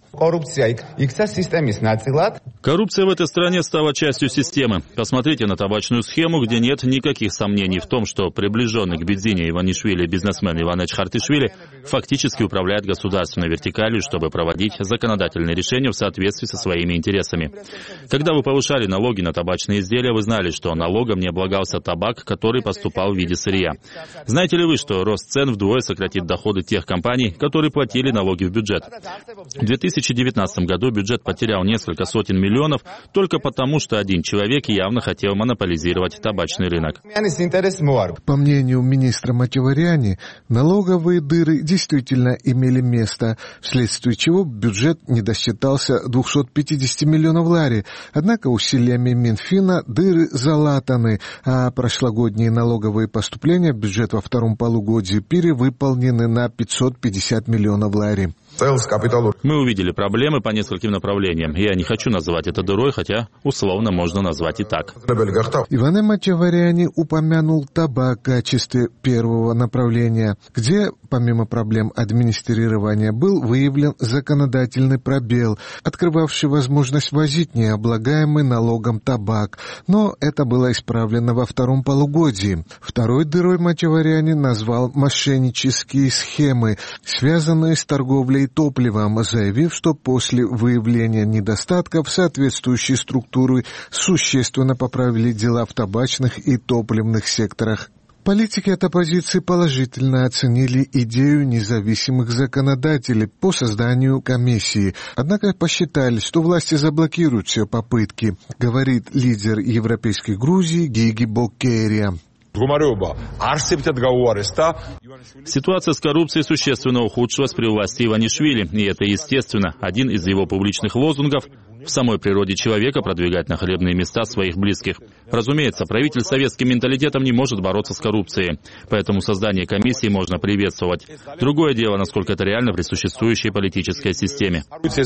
Speaker 19: Коррупция в этой стране стала частью системы. Посмотрите на табачную схему, где нет никаких сомнений в том, что приближенный к Бедзине Иванишвили бизнесмен Иван Чхартишвили фактически управляет государственной вертикалью, чтобы проводить законодательные решения в соответствии со своими интересами. Когда вы повышали налоги на табачные изделия, вы знали, что налогом не облагался табак, который поступал в виде сырья. Знаете ли вы, что рост цен вдвое сократит доходы тех компаний, которые платили налоги в бюджет? В 2019 году бюджет потерял несколько сотен миллионов только потому, что один человек явно хотел монополизировать табачный рынок.
Speaker 18: По мнению министра Мачаваряне, налоговые дыры действительно имели место, вследствие чего бюджет не досчитался 250 миллионов лари. Однако усилиями Минфина дыры залатаны, а прошлогодние налоговые поступления в бюджет во втором полугодии перевыполнены на 550 миллионов лари.
Speaker 19: Мы увидели проблемы по нескольким направлениям. Я не хочу называть это дырой, хотя условно можно назвать и так.
Speaker 18: Иван Мачаваряне упомянул табак в качестве первого направления, где, помимо проблем администрирования, был выявлен законодательный пробел, открывавший возможность возить необлагаемый налогом табак. Но это было исправлено во втором полугодии. Второй дырой Мачаваряне назвал мошеннические схемы, связанные с торговлей топливом, заявив, что после выявления недостатков соответствующие структуры существенно поправили дела в табачных и топливных секторах. Политики от оппозиции положительно оценили идею независимых законодателей по созданию комиссии, однако посчитали, что власти заблокируют все попытки, говорит лидер Европейской Грузии Гиги Боккерия.
Speaker 19: Ситуация с коррупцией существенно ухудшилась при власти Иванишвили, и это, естественно, один из его публичных лозунгов – в самой природе человека продвигать на хлебные места своих близких. Разумеется, правитель с советским менталитетом не может бороться с коррупцией, поэтому создание комиссии можно приветствовать. Другое дело, насколько это реально при существующей политической системе.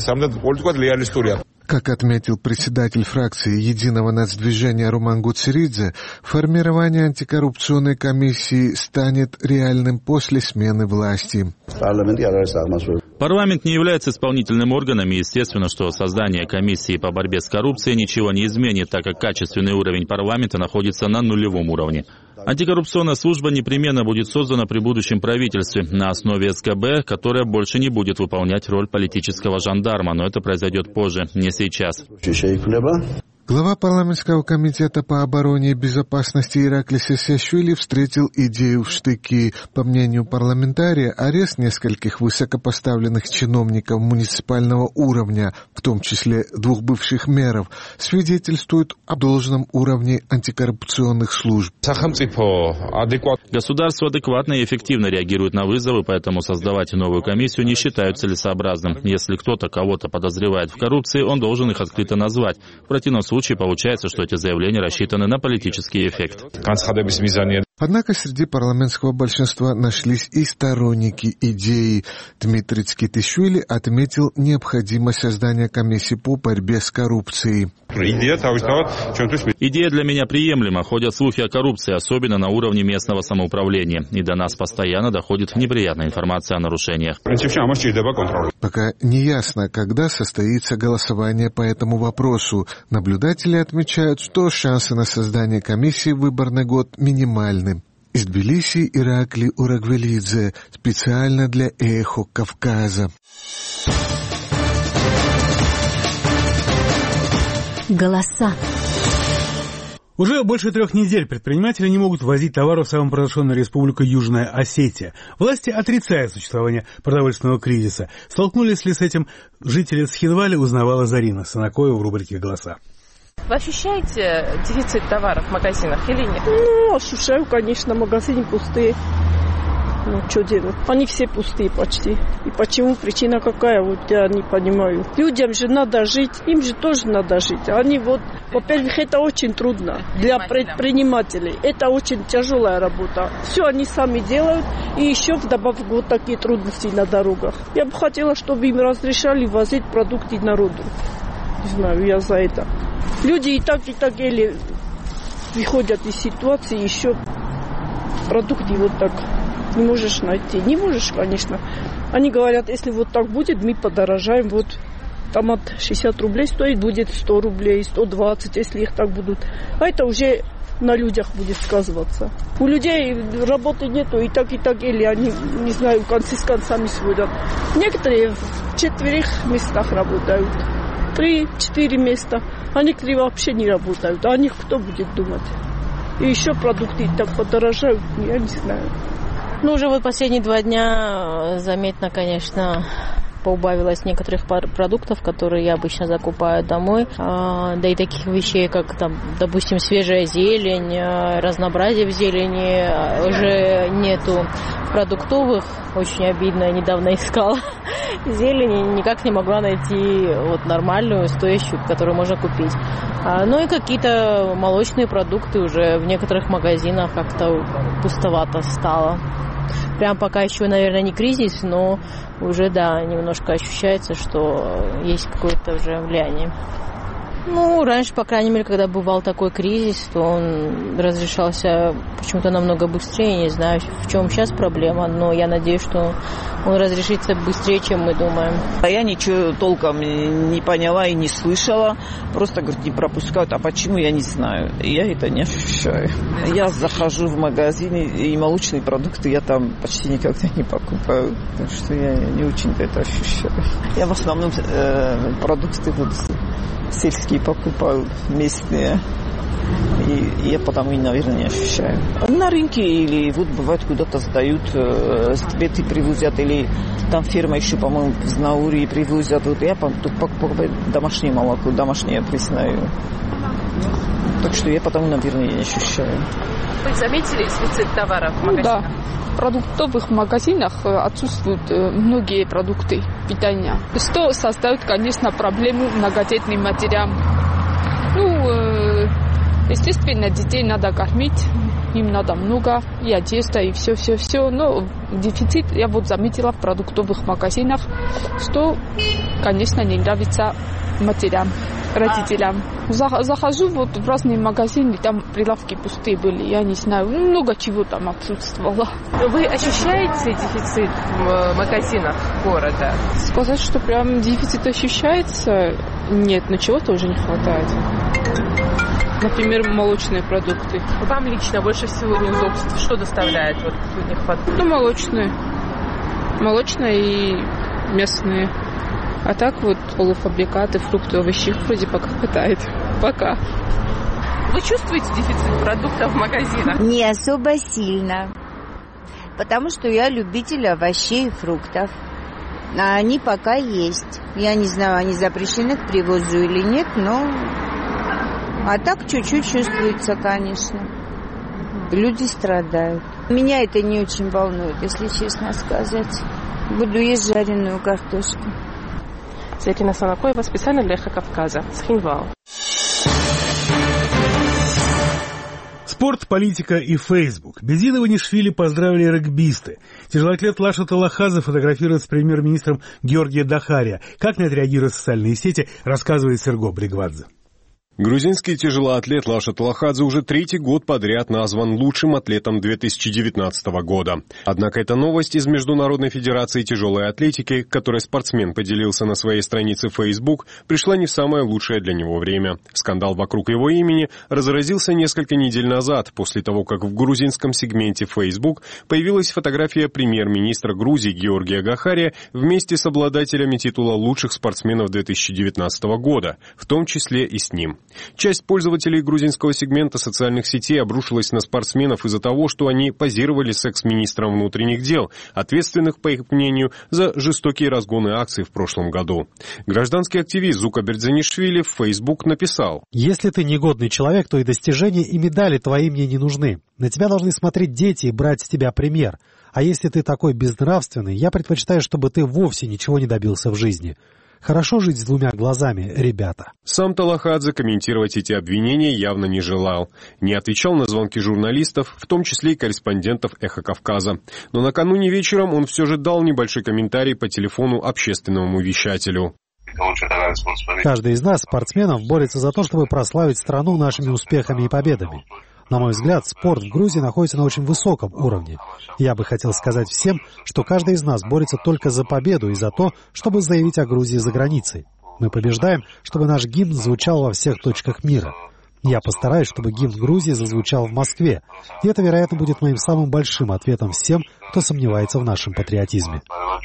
Speaker 18: Как отметил председатель фракции Единого нацдвижения Роман Гуцеридзе, формирование антикоррупционной комиссии станет реальным после смены власти.
Speaker 19: Парламент не является исполнительным органом, и естественно, что создание комиссии по борьбе с коррупцией ничего не изменит, так как качественный уровень парламента находится на нулевом уровне. Антикоррупционная служба непременно будет создана при будущем правительстве на основе СКБ, которая больше не будет выполнять роль политического жандарма, но это произойдет позже, не сейчас.
Speaker 18: Глава парламентского комитета по обороне и безопасности Ираклий Саакашвили встретил идею в штыки. По мнению парламентария, арест нескольких высокопоставленных чиновников муниципального уровня, в том числе 2 бывших мэров, свидетельствует о должном уровне антикоррупционных служб.
Speaker 19: Государство адекватно и эффективно реагирует на вызовы, поэтому создавать новую комиссию не считают целесообразным. Если кто-то кого-то подозревает в коррупции, он должен их открыто назвать. В противном случае получается, что эти заявления рассчитаны на политический эффект.
Speaker 18: Однако среди парламентского большинства нашлись и сторонники идеи. Дмитрий Цкитишвили отметил необходимость создания комиссии по борьбе с коррупцией.
Speaker 19: Идея для меня приемлема. Ходят слухи о коррупции, особенно на уровне местного самоуправления. И до нас постоянно доходит неприятная информация о нарушениях.
Speaker 18: Пока не ясно, когда состоится голосование по этому вопросу. Наблюдатели отмечают, что шансы на создание комиссии в выборный год минимальны. Из Тбилиси Иракли Урагвелидзе специально для «Эхо Кавказа».
Speaker 13: Голоса.
Speaker 1: Уже больше 3 недель предприниматели не могут ввозить товары в самопровозглашенную республику Южная Осетия. Власти отрицают существование продовольственного кризиса. Столкнулись ли с этим жители Схинвали, узнавала Зарина Санакоева в рубрике «Голоса».
Speaker 20: Вы ощущаете дефицит товаров в магазинах или нет?
Speaker 21: Ощущаю, конечно, магазины пустые. Что делать? Они все пустые почти. И почему? Причина какая? Я не понимаю. Людям же надо жить, им же тоже надо жить. Они во-первых, это очень трудно для предпринимателей. Это очень тяжелая работа. Все они сами делают, и еще вдобавок такие трудности на дорогах. Я бы хотела, чтобы им разрешали возить продукты народу. Не знаю, я за это. Люди и так еле выходят из ситуации, еще продукты так не можешь найти. Не можешь, конечно. Они говорят, если так будет, мы подорожаем. Томат 60 рублей стоит, будет 100 рублей, 120, если их так будут. А это уже на людях будет сказываться. У людей работы нету, и так еле они, не знаю, концы с концами сводят. Некоторые в 4 местах работают. 3-4 места. А некоторые вообще не работают. А о них кто будет думать? И еще продукты так подорожают, я не знаю.
Speaker 20: Уже последние 2 дня заметно, конечно, поубавилось некоторых продуктов, которые я обычно закупаю домой. Да и таких вещей, как, допустим, свежая зелень, разнообразие в зелени уже нету. Продуктовых очень обидно, я недавно искала зелень и никак не могла найти нормальную, стоящую, которую можно купить. И какие-то молочные продукты уже в некоторых магазинах как-то пустовато стало. Прям пока еще, наверное, не кризис, но уже, немножко ощущается, что есть какое-то уже влияние. Раньше, по крайней мере, когда бывал такой кризис, то он разрешался почему-то намного быстрее. Не знаю, в чем сейчас проблема, но я надеюсь, что он разрешится быстрее, чем мы думаем.
Speaker 22: Я ничего толком не поняла и не слышала. Просто, не пропускают. А почему, я не знаю. Я это не ощущаю. Я захожу в магазин, и молочные продукты я там почти никогда не покупаю. Так что я не очень-то это ощущаю. Я в основном продукты сельские покупаю, местные. И я потому, наверное, не ощущаю. На рынке или бывает куда-то сдают, сбеты привозят, или там ферма еще, по-моему, в Наурии привозят. Я покупаю домашнее молоко, домашнее пресное. Так что я потому, наверное, не ощущаю.
Speaker 20: Вы заметили дефицит товаров в магазинах?
Speaker 23: Да. В продуктовых магазинах отсутствуют многие продукты питания, что создает, конечно, проблему многодетным матерям. Естественно, детей надо кормить, им надо много, и одежда, и все. Но дефицит я заметила в продуктовых магазинах, что, конечно, не нравится матерям, родителям. Захожу в разные магазины, там прилавки пустые были, я не знаю, много чего там отсутствовало.
Speaker 20: Вы ощущаете дефицит в магазинах города?
Speaker 23: Сказать, что прям дефицит ощущается, нет, но чего-то уже не хватает. Например, молочные продукты.
Speaker 20: Вам лично больше всего неудобств что доставляет нехватку?
Speaker 23: Молочные и мясные. А так полуфабрикаты, фрукты, овощи вроде пока хватает. Пока.
Speaker 20: Вы чувствуете дефицит продуктов в магазинах?
Speaker 24: Не особо сильно. Потому что я любитель овощей и фруктов. А они пока есть. Я не знаю, они запрещены к привозу или нет, но... А так чуть-чуть чувствуется, конечно. Люди страдают. Меня это не очень волнует, если честно сказать. Буду есть жареную картошку.
Speaker 20: Зарина Санакоева специально для «Эхо Кавказа». Схинвал.
Speaker 1: Спорт, политика и Фейсбук. Бедина Иванишвили поздравили регбисты. Тяжелоатлет Лаша Талахадзе фотографирует с премьер-министром Георгия Дахария. Как на это реагируют социальные сети, рассказывает Серго Бригвадзе.
Speaker 11: Грузинский тяжелоатлет Лаша Талахадзе уже третий год подряд назван лучшим атлетом 2019 года. Однако эта новость из Международной федерации тяжелой атлетики, которой спортсмен поделился на своей странице Facebook, пришла не в самое лучшее для него время. Скандал вокруг его имени разразился несколько недель назад, после того, как в грузинском сегменте Facebook появилась фотография премьер-министра Грузии Георгия Гахария вместе с обладателями титула лучших спортсменов 2019 года, в том числе и с ним. Часть пользователей грузинского сегмента социальных сетей обрушилась на спортсменов из-за того, что они позировали с экс-министром внутренних дел, ответственных, по их мнению, за жестокие разгоны акций в прошлом году. Гражданский активист Зука Бердзанишвили в Facebook написал:
Speaker 10: «Если ты негодный человек, то и достижения, и медали твои мне не нужны. На тебя должны смотреть дети и брать с тебя пример. А если ты такой безнравственный, я предпочитаю, чтобы ты вовсе ничего не добился в жизни». Хорошо жить с двумя глазами, ребята.
Speaker 11: Сам Талахадзе комментировать эти обвинения явно не желал. Не отвечал на звонки журналистов, в том числе и корреспондентов «Эхо Кавказа». Но накануне вечером он все же дал небольшой комментарий по телефону общественному вещателю.
Speaker 10: Каждый из нас, спортсменов, борется за то, чтобы прославить страну нашими успехами и победами. На мой взгляд, спорт в Грузии находится на очень высоком уровне. Я бы хотел сказать всем, что каждый из нас борется только за победу и за то, чтобы заявить о Грузии за границей. Мы побеждаем, чтобы наш гимн звучал во всех точках мира. Я постараюсь, чтобы гимн Грузии зазвучал в Москве. И это, вероятно, будет моим самым большим ответом всем, кто сомневается в нашем патриотизме.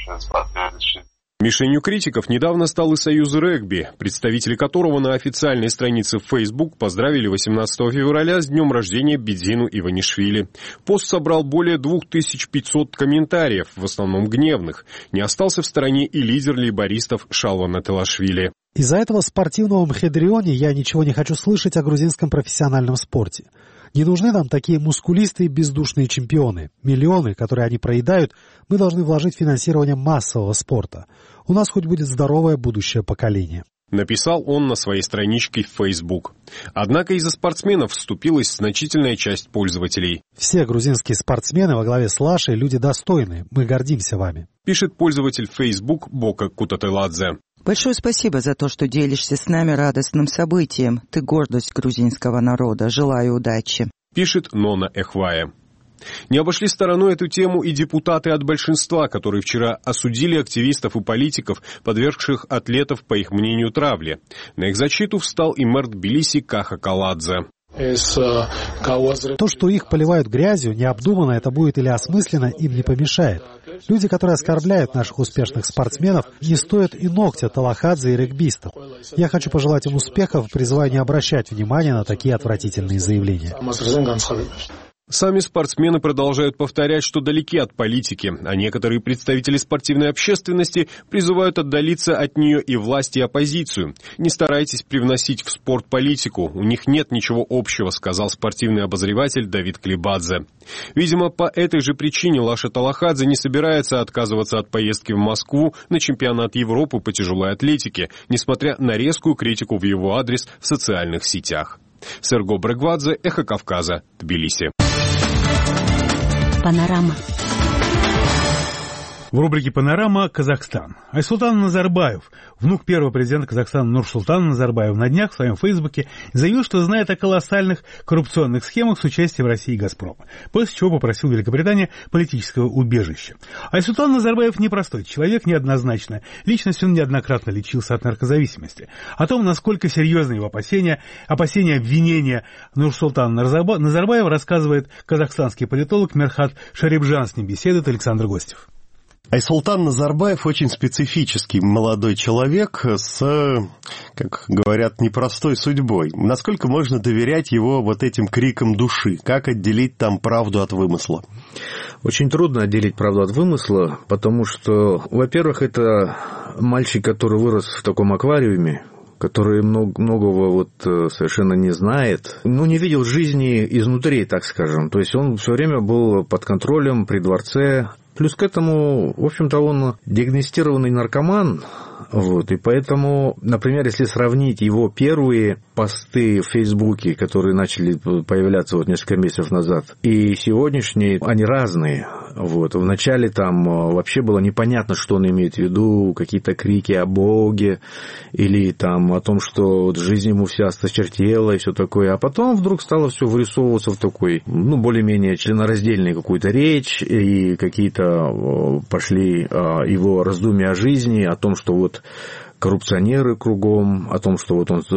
Speaker 11: Мишенью критиков недавно стал и Союз регби, представители которого на официальной странице в Facebook поздравили 18 февраля с днем рождения Бидзину Иванишвили. Пост собрал более 2500 комментариев, в основном гневных. Не остался в стороне и лидер лейбористов Шалва Нателашвили.
Speaker 10: Из-за этого спортивного мхедрионе я ничего не хочу слышать о грузинском профессиональном спорте. Не нужны нам такие мускулистые бездушные чемпионы. Миллионы, которые они проедают, мы должны вложить в финансирование массового спорта. У нас хоть будет здоровое будущее поколение.
Speaker 11: Написал он на своей страничке в Facebook. Однако из-за спортсменов вступилась значительная часть пользователей.
Speaker 10: Все грузинские спортсмены во главе с Лашей люди достойные. Мы гордимся вами.
Speaker 11: Пишет пользователь Facebook Бока Кутателадзе.
Speaker 8: Большое спасибо за то, что делишься с нами радостным событием. Ты гордость грузинского народа. Желаю удачи.
Speaker 11: Пишет Нона Эхвая. Не обошли стороной эту тему и депутаты от большинства, которые вчера осудили активистов и политиков, подвергших атлетов, по их мнению, травле. На их защиту встал и мэр Тбилиси Каха Каладзе.
Speaker 10: То, что их поливают грязью, необдуманно это будет или осмысленно, им не помешает. Люди, которые оскорбляют наших успешных спортсменов, не стоят и ногтя Талахадзе и регбистов. Я хочу пожелать им успехов, призываю не обращать внимания на такие отвратительные заявления.
Speaker 11: Сами спортсмены продолжают повторять, что далеки от политики, а некоторые представители спортивной общественности призывают отдалиться от нее и власть, и оппозицию. Не старайтесь привносить в спорт политику, у них нет ничего общего, сказал спортивный обозреватель Давид Клибадзе. Видимо, по этой же причине Лаша Талахадзе не собирается отказываться от поездки в Москву на чемпионат Европы по тяжелой атлетике, несмотря на резкую критику в его адрес в социальных сетях. Серго Брегвадзе, Эхо Кавказа, Тбилиси.
Speaker 13: Панорама.
Speaker 1: В рубрике «Панорама» Казахстан. Айсултан Назарбаев, внук первого президента Казахстана Нурсултана Назарбаева, на днях в своем фейсбуке заявил, что знает о колоссальных коррупционных схемах с участием России и «Газпрома», после чего попросил Великобритании политического убежища. Айсултан Назарбаев непростой человек, неоднозначно. Личность он неоднократно лечился от наркозависимости. О том, насколько серьезны его опасения, обвинения Нурсултана Назарбаева, рассказывает казахстанский политолог Мерхат Шарибжан. С ним беседует Александр Гостев.
Speaker 5: Айсултан Назарбаев очень специфический молодой человек с, как говорят, непростой судьбой. Насколько можно доверять его вот этим крикам души? Как отделить там правду от вымысла?
Speaker 6: Очень трудно отделить правду от вымысла, потому что, во-первых, это мальчик, который вырос в таком аквариуме, который многого совершенно не знает, не видел жизни изнутри, так скажем. То есть он все время был под контролем при дворце. Плюс к этому, в общем-то, он диагностированный наркоман, и поэтому, например, если сравнить его первые посты в Фейсбуке, которые начали появляться несколько месяцев назад, и сегодняшние, они разные. Вот. Вначале там вообще было непонятно, что он имеет в виду, какие-то крики о Боге, или там о том, что вот жизнь ему вся осточертела и все такое. А потом вдруг стало все вырисовываться в такой, более-менее членораздельной какую-то речь, и какие-то пошли его раздумья о жизни, о том, что вот коррупционеры кругом, о том, что вот он...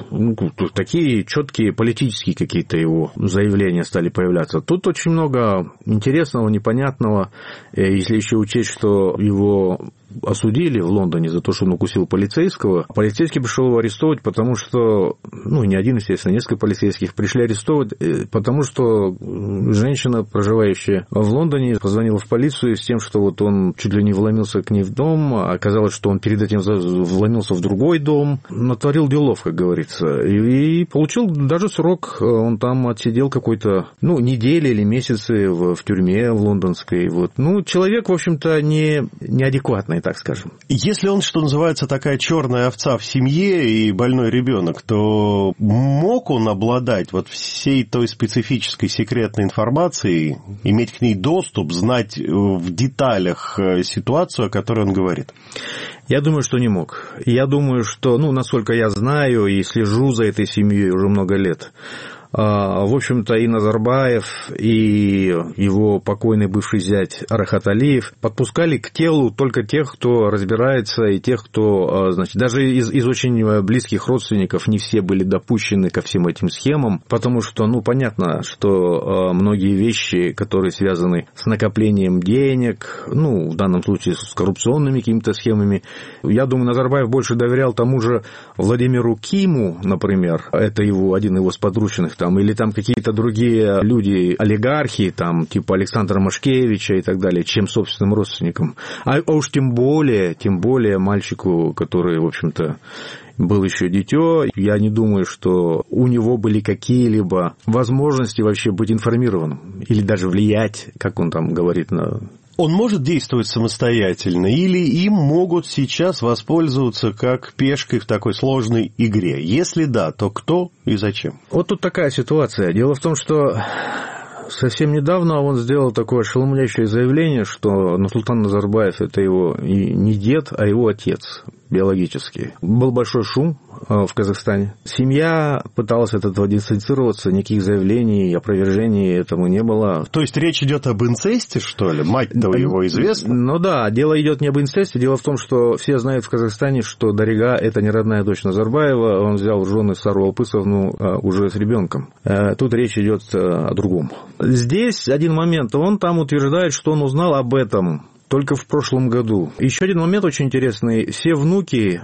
Speaker 6: такие четкие политические какие-то его заявления стали появляться. Тут очень много интересного, непонятного. Если еще учесть, что его осудили в Лондоне за то, что он укусил полицейского. Полицейский пришел его арестовать, потому что, не один, естественно, несколько полицейских пришли арестовать, потому что женщина, проживающая в Лондоне, позвонила в полицию с тем, что вот он чуть ли не вломился к ней в дом, а оказалось, что он перед этим вломился в другой дом, натворил делов, как говорится, и получил даже срок, он там отсидел какой-то, недели или месяцы в тюрьме в лондонской, вот. Человек, в общем-то, неадекватный, так скажем.
Speaker 5: Если он, что называется, такая черная овца в семье и больной ребенок, то мог он обладать вот всей той специфической секретной информацией, иметь к ней доступ, знать в деталях ситуацию, о которой он говорит?
Speaker 6: Я думаю, что не мог. Я думаю, что, насколько я знаю и слежу за этой семьей уже много лет, в общем-то, и Назарбаев, и его покойный бывший зять Рахат Алиев подпускали к телу только тех, кто разбирается, и тех, кто, даже из очень близких родственников не все были допущены ко всем этим схемам, потому что, понятно, что многие вещи, которые связаны с накоплением денег, в данном случае с коррупционными какими-то схемами, я думаю, Назарбаев больше доверял тому же Владимиру Киму, например, это один из подручных, или там какие-то другие люди, олигархи, типа Александра Машкевича и так далее, чем собственным родственникам. А уж тем более мальчику, который, в общем-то, был еще дитё, я не думаю, что у него были какие-либо возможности вообще быть информированным или даже влиять, как он там говорит на...
Speaker 5: Он может действовать самостоятельно или им могут сейчас воспользоваться как пешкой в такой сложной игре? Если да, то кто и зачем?
Speaker 6: Вот тут такая ситуация. Дело в том, что совсем недавно он сделал такое ошеломляющее заявление, что Нурсултан Назарбаев – это его не дед, а его отец биологический. Был большой шум в Казахстане. Семья пыталась от этого дистанцироваться, никаких заявлений, опровержений этому не было.
Speaker 5: То есть речь идет об инцесте, что ли? Мать-то его известна?
Speaker 6: Да, дело идет не об инцесте. Дело в том, что все знают в Казахстане, что Дарига – это не родная дочь Назарбаева. Он взял в жены Сару Алпысовну уже с ребенком. Тут речь идет о другом. Здесь один момент. Он там утверждает, что он узнал об этом только в прошлом году. Еще один момент очень интересный. Все внуки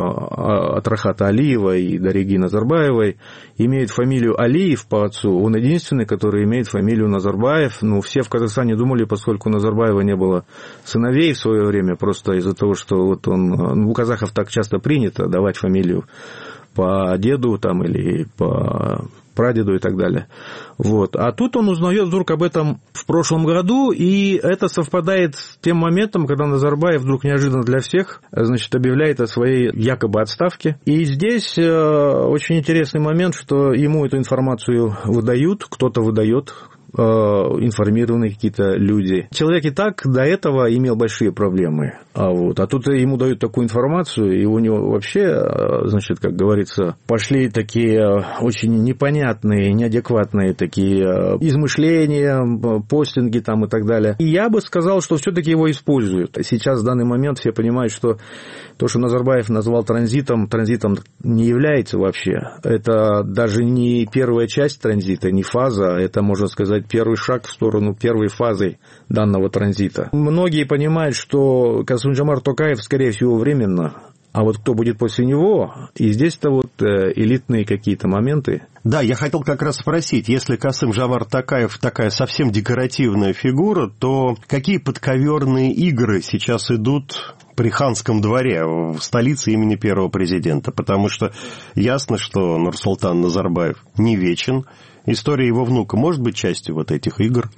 Speaker 6: от Рахата Алиева и Дариги Назарбаевой имеют фамилию Алиев по отцу. Он единственный, который имеет фамилию Назарбаев. Все в Казахстане думали, поскольку у Назарбаева не было сыновей в свое время, просто из-за того, что вот он... у казахов так часто принято давать фамилию по деду или по прадеду и так далее. Вот. А тут он узнает вдруг об этом в прошлом году, и это совпадает с тем моментом, когда Назарбаев вдруг неожиданно для всех, объявляет о своей якобы отставке. И здесь очень интересный момент, что ему эту информацию выдают, кто-то выдает, информированные какие-то люди. Человек и так до этого имел большие проблемы. А тут ему дают такую информацию, и у него вообще, как говорится, пошли такие очень непонятные, неадекватные такие измышления, постинги и так далее. И я бы сказал, что все-таки его используют. Сейчас в данный момент все понимают, что то, что Назарбаев назвал транзитом не является вообще. Это даже не первая часть транзита, не фаза, это, можно сказать, первый шаг в сторону первой фазы данного транзита. Многие понимают, что Касым-Жомарт Токаев, скорее всего, временно, а вот кто будет после него, и здесь-то элитные какие-то моменты.
Speaker 5: Да, я хотел как раз спросить, если Касым-Жомарт Токаев такая совсем декоративная фигура, то какие подковерные игры сейчас идут при ханском дворе, в столице имени первого президента? Потому что ясно, что Нурсултан Назарбаев не вечен. История его внука может быть частью этих игр?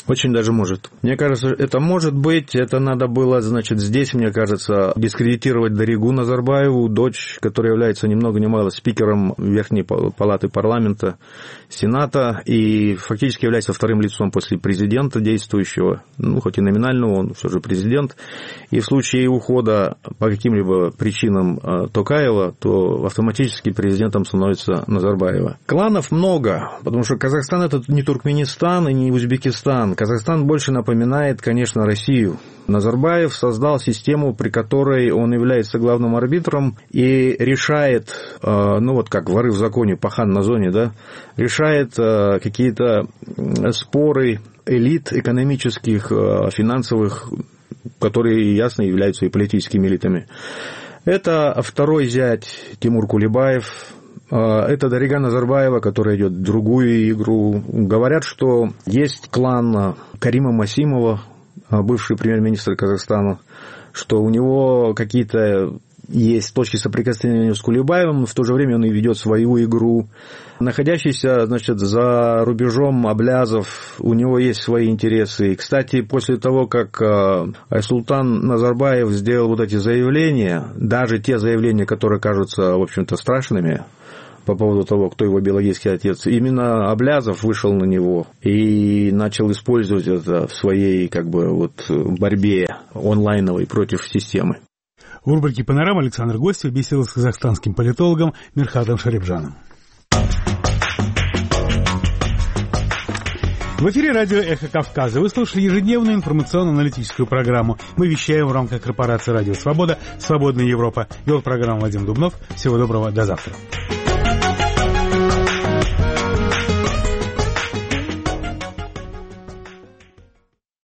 Speaker 6: Очень даже может. Мне кажется, это может быть. Это надо было, значит, здесь, мне кажется, дискредитировать Даригу Назарбаеву, дочь, которая является ни много ни мало спикером Верхней палаты парламента, Сената, и фактически является вторым лицом после президента действующего, ну, хоть и номинально он все же президент. И в случае ухода по каким-либо причинам Токаева, то автоматически президентом становится Назарбаева. Кланов много, потому что Казахстан – это не Туркменистан и не Узбекистан. Казахстан больше напоминает, конечно, Россию. Назарбаев создал систему, при которой он является главным арбитром и решает, ну вот как воры в законе, пахан на зоне, да, решает какие-то споры элит экономических, финансовых, которые, ясно, являются и политическими элитами. Это второй зять Тимур Кулебаев. Это Дарига Назарбаева, которая идет в другую игру. Говорят, что есть клан Карима Масимова, бывший премьер-министр Казахстана, что у него какие-то есть точки соприкосновения с Кулебаевым, но в то же время он и ведет свою игру. Находящийся, значит, за рубежом Аблязов, у него есть свои интересы. И, кстати, после того, как Айсултан Назарбаев сделал вот эти заявления, даже те заявления, которые кажутся, в общем-то, страшными, по поводу того, кто его биологический отец, именно Аблязов вышел на него и начал использовать это в своей, как бы, вот, борьбе онлайновой против системы.
Speaker 1: В рубрике «Панорама» Александр Гостев беседовал с казахстанским политологом Мирхатом Шарипжаном. В эфире радио «Эхо Кавказа». Вы слушали ежедневную информационно-аналитическую программу. Мы вещаем в рамках корпорации «Радио Свобода», «Свободная Европа». Вел программу Вадим Дубнов. Всего доброго, до завтра.